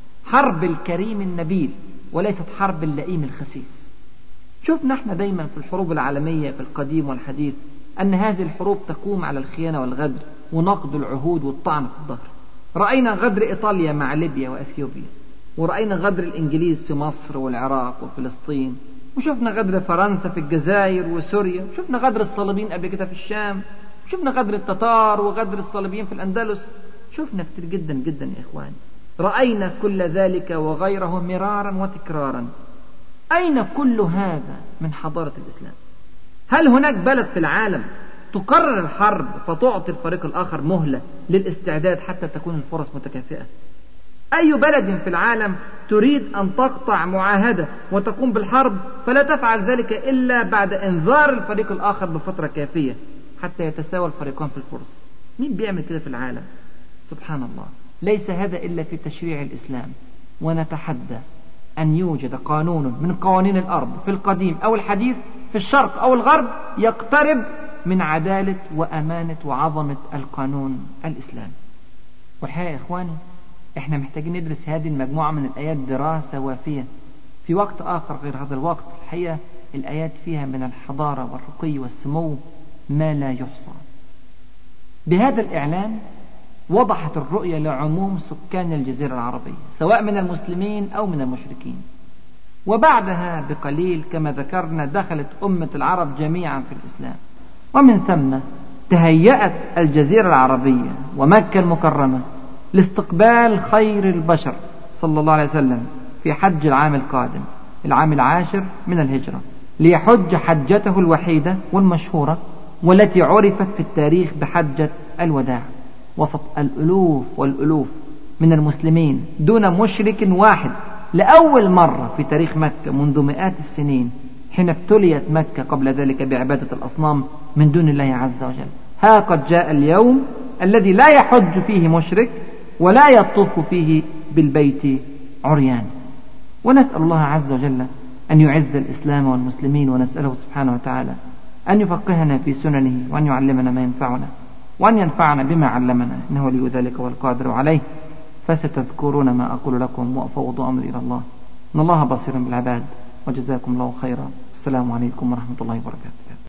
حرب الكريم النبيل وليست حرب اللئيم الخسيس. شوفنا احنا دايما في الحروب العالمية في القديم والحديث أن هذه الحروب تقوم على الخيانة والغدر ونقض العهود والطعن في الظهر. رأينا غدر إيطاليا مع ليبيا وأثيوبيا، ورأينا غدر الإنجليز في مصر والعراق وفلسطين، وشفنا غدر فرنسا في الجزائر وسوريا، وشفنا غدر الصليبيين قبل كده في الشام، وشفنا غدر التتار وغدر الصليبيين في الأندلس. شفنا كتير جدا جدا يا إخواني، رأينا كل ذلك وغيره مرارا وتكرارا. أين كل هذا من حضارة الإسلام؟ هل هناك بلد في العالم تقرر الحرب فتعطي الفريق الآخر مهلة للاستعداد حتى تكون الفرص متكافئة؟ أي بلد في العالم تريد أن تقطع معاهدة وتقوم بالحرب فلا تفعل ذلك إلا بعد إنذار الفريق الآخر بفترة كافية حتى يتساوى الفريقان في الفرص؟ مين بيعمل كده في العالم؟ سبحان الله، ليس هذا إلا في تشريع الإسلام. ونتحدى أن يوجد قانون من قوانين الأرض في القديم أو الحديث في الشرق أو الغرب يقترب من عدالة وأمانة وعظمة القانون الإسلامي. والحقيقة يا إخواني إحنا محتاجين ندرس هذه المجموعة من الآيات دراسة وافية في وقت آخر غير هذا الوقت. الحقيقة الآيات فيها من الحضارة والرقي والسمو ما لا يحصى. بهذا الإعلان وضحت الرؤية لعموم سكان الجزيرة العربية سواء من المسلمين أو من المشركين. وبعدها بقليل كما ذكرنا دخلت أمة العرب جميعا في الإسلام، ومن ثم تهيأت الجزيرة العربية ومكة المكرمة لاستقبال خير البشر صلى الله عليه وسلم في حج العام القادم، العام 10 من الهجرة، ليحج حجته الوحيدة والمشهورة والتي عرفت في التاريخ بحجة الوداع، وسط الألوف والألوف من المسلمين دون مشرك واحد، لأول مرة في تاريخ مكة منذ مئات السنين، حين ابتليت مكة قبل ذلك بعبادة الأصنام من دون الله عز وجل. ها قد جاء اليوم الذي لا يحج فيه مشرك ولا يطوف فيه بالبيت عريان. ونسأل الله عز وجل أن يعز الإسلام والمسلمين، ونسأله سبحانه وتعالى أن يفقهنا في سننه، وأن يعلمنا ما ينفعنا، وأن ينفعنا بما علمنا، إنه ولي ذلك والقادر عليه. فستذكرون ما أقول لكم وأفوض أمري إلى الله، إن الله بصير بالعباد، وجزاكم الله خيرا. السلام عليكم ورحمة الله وبركاته.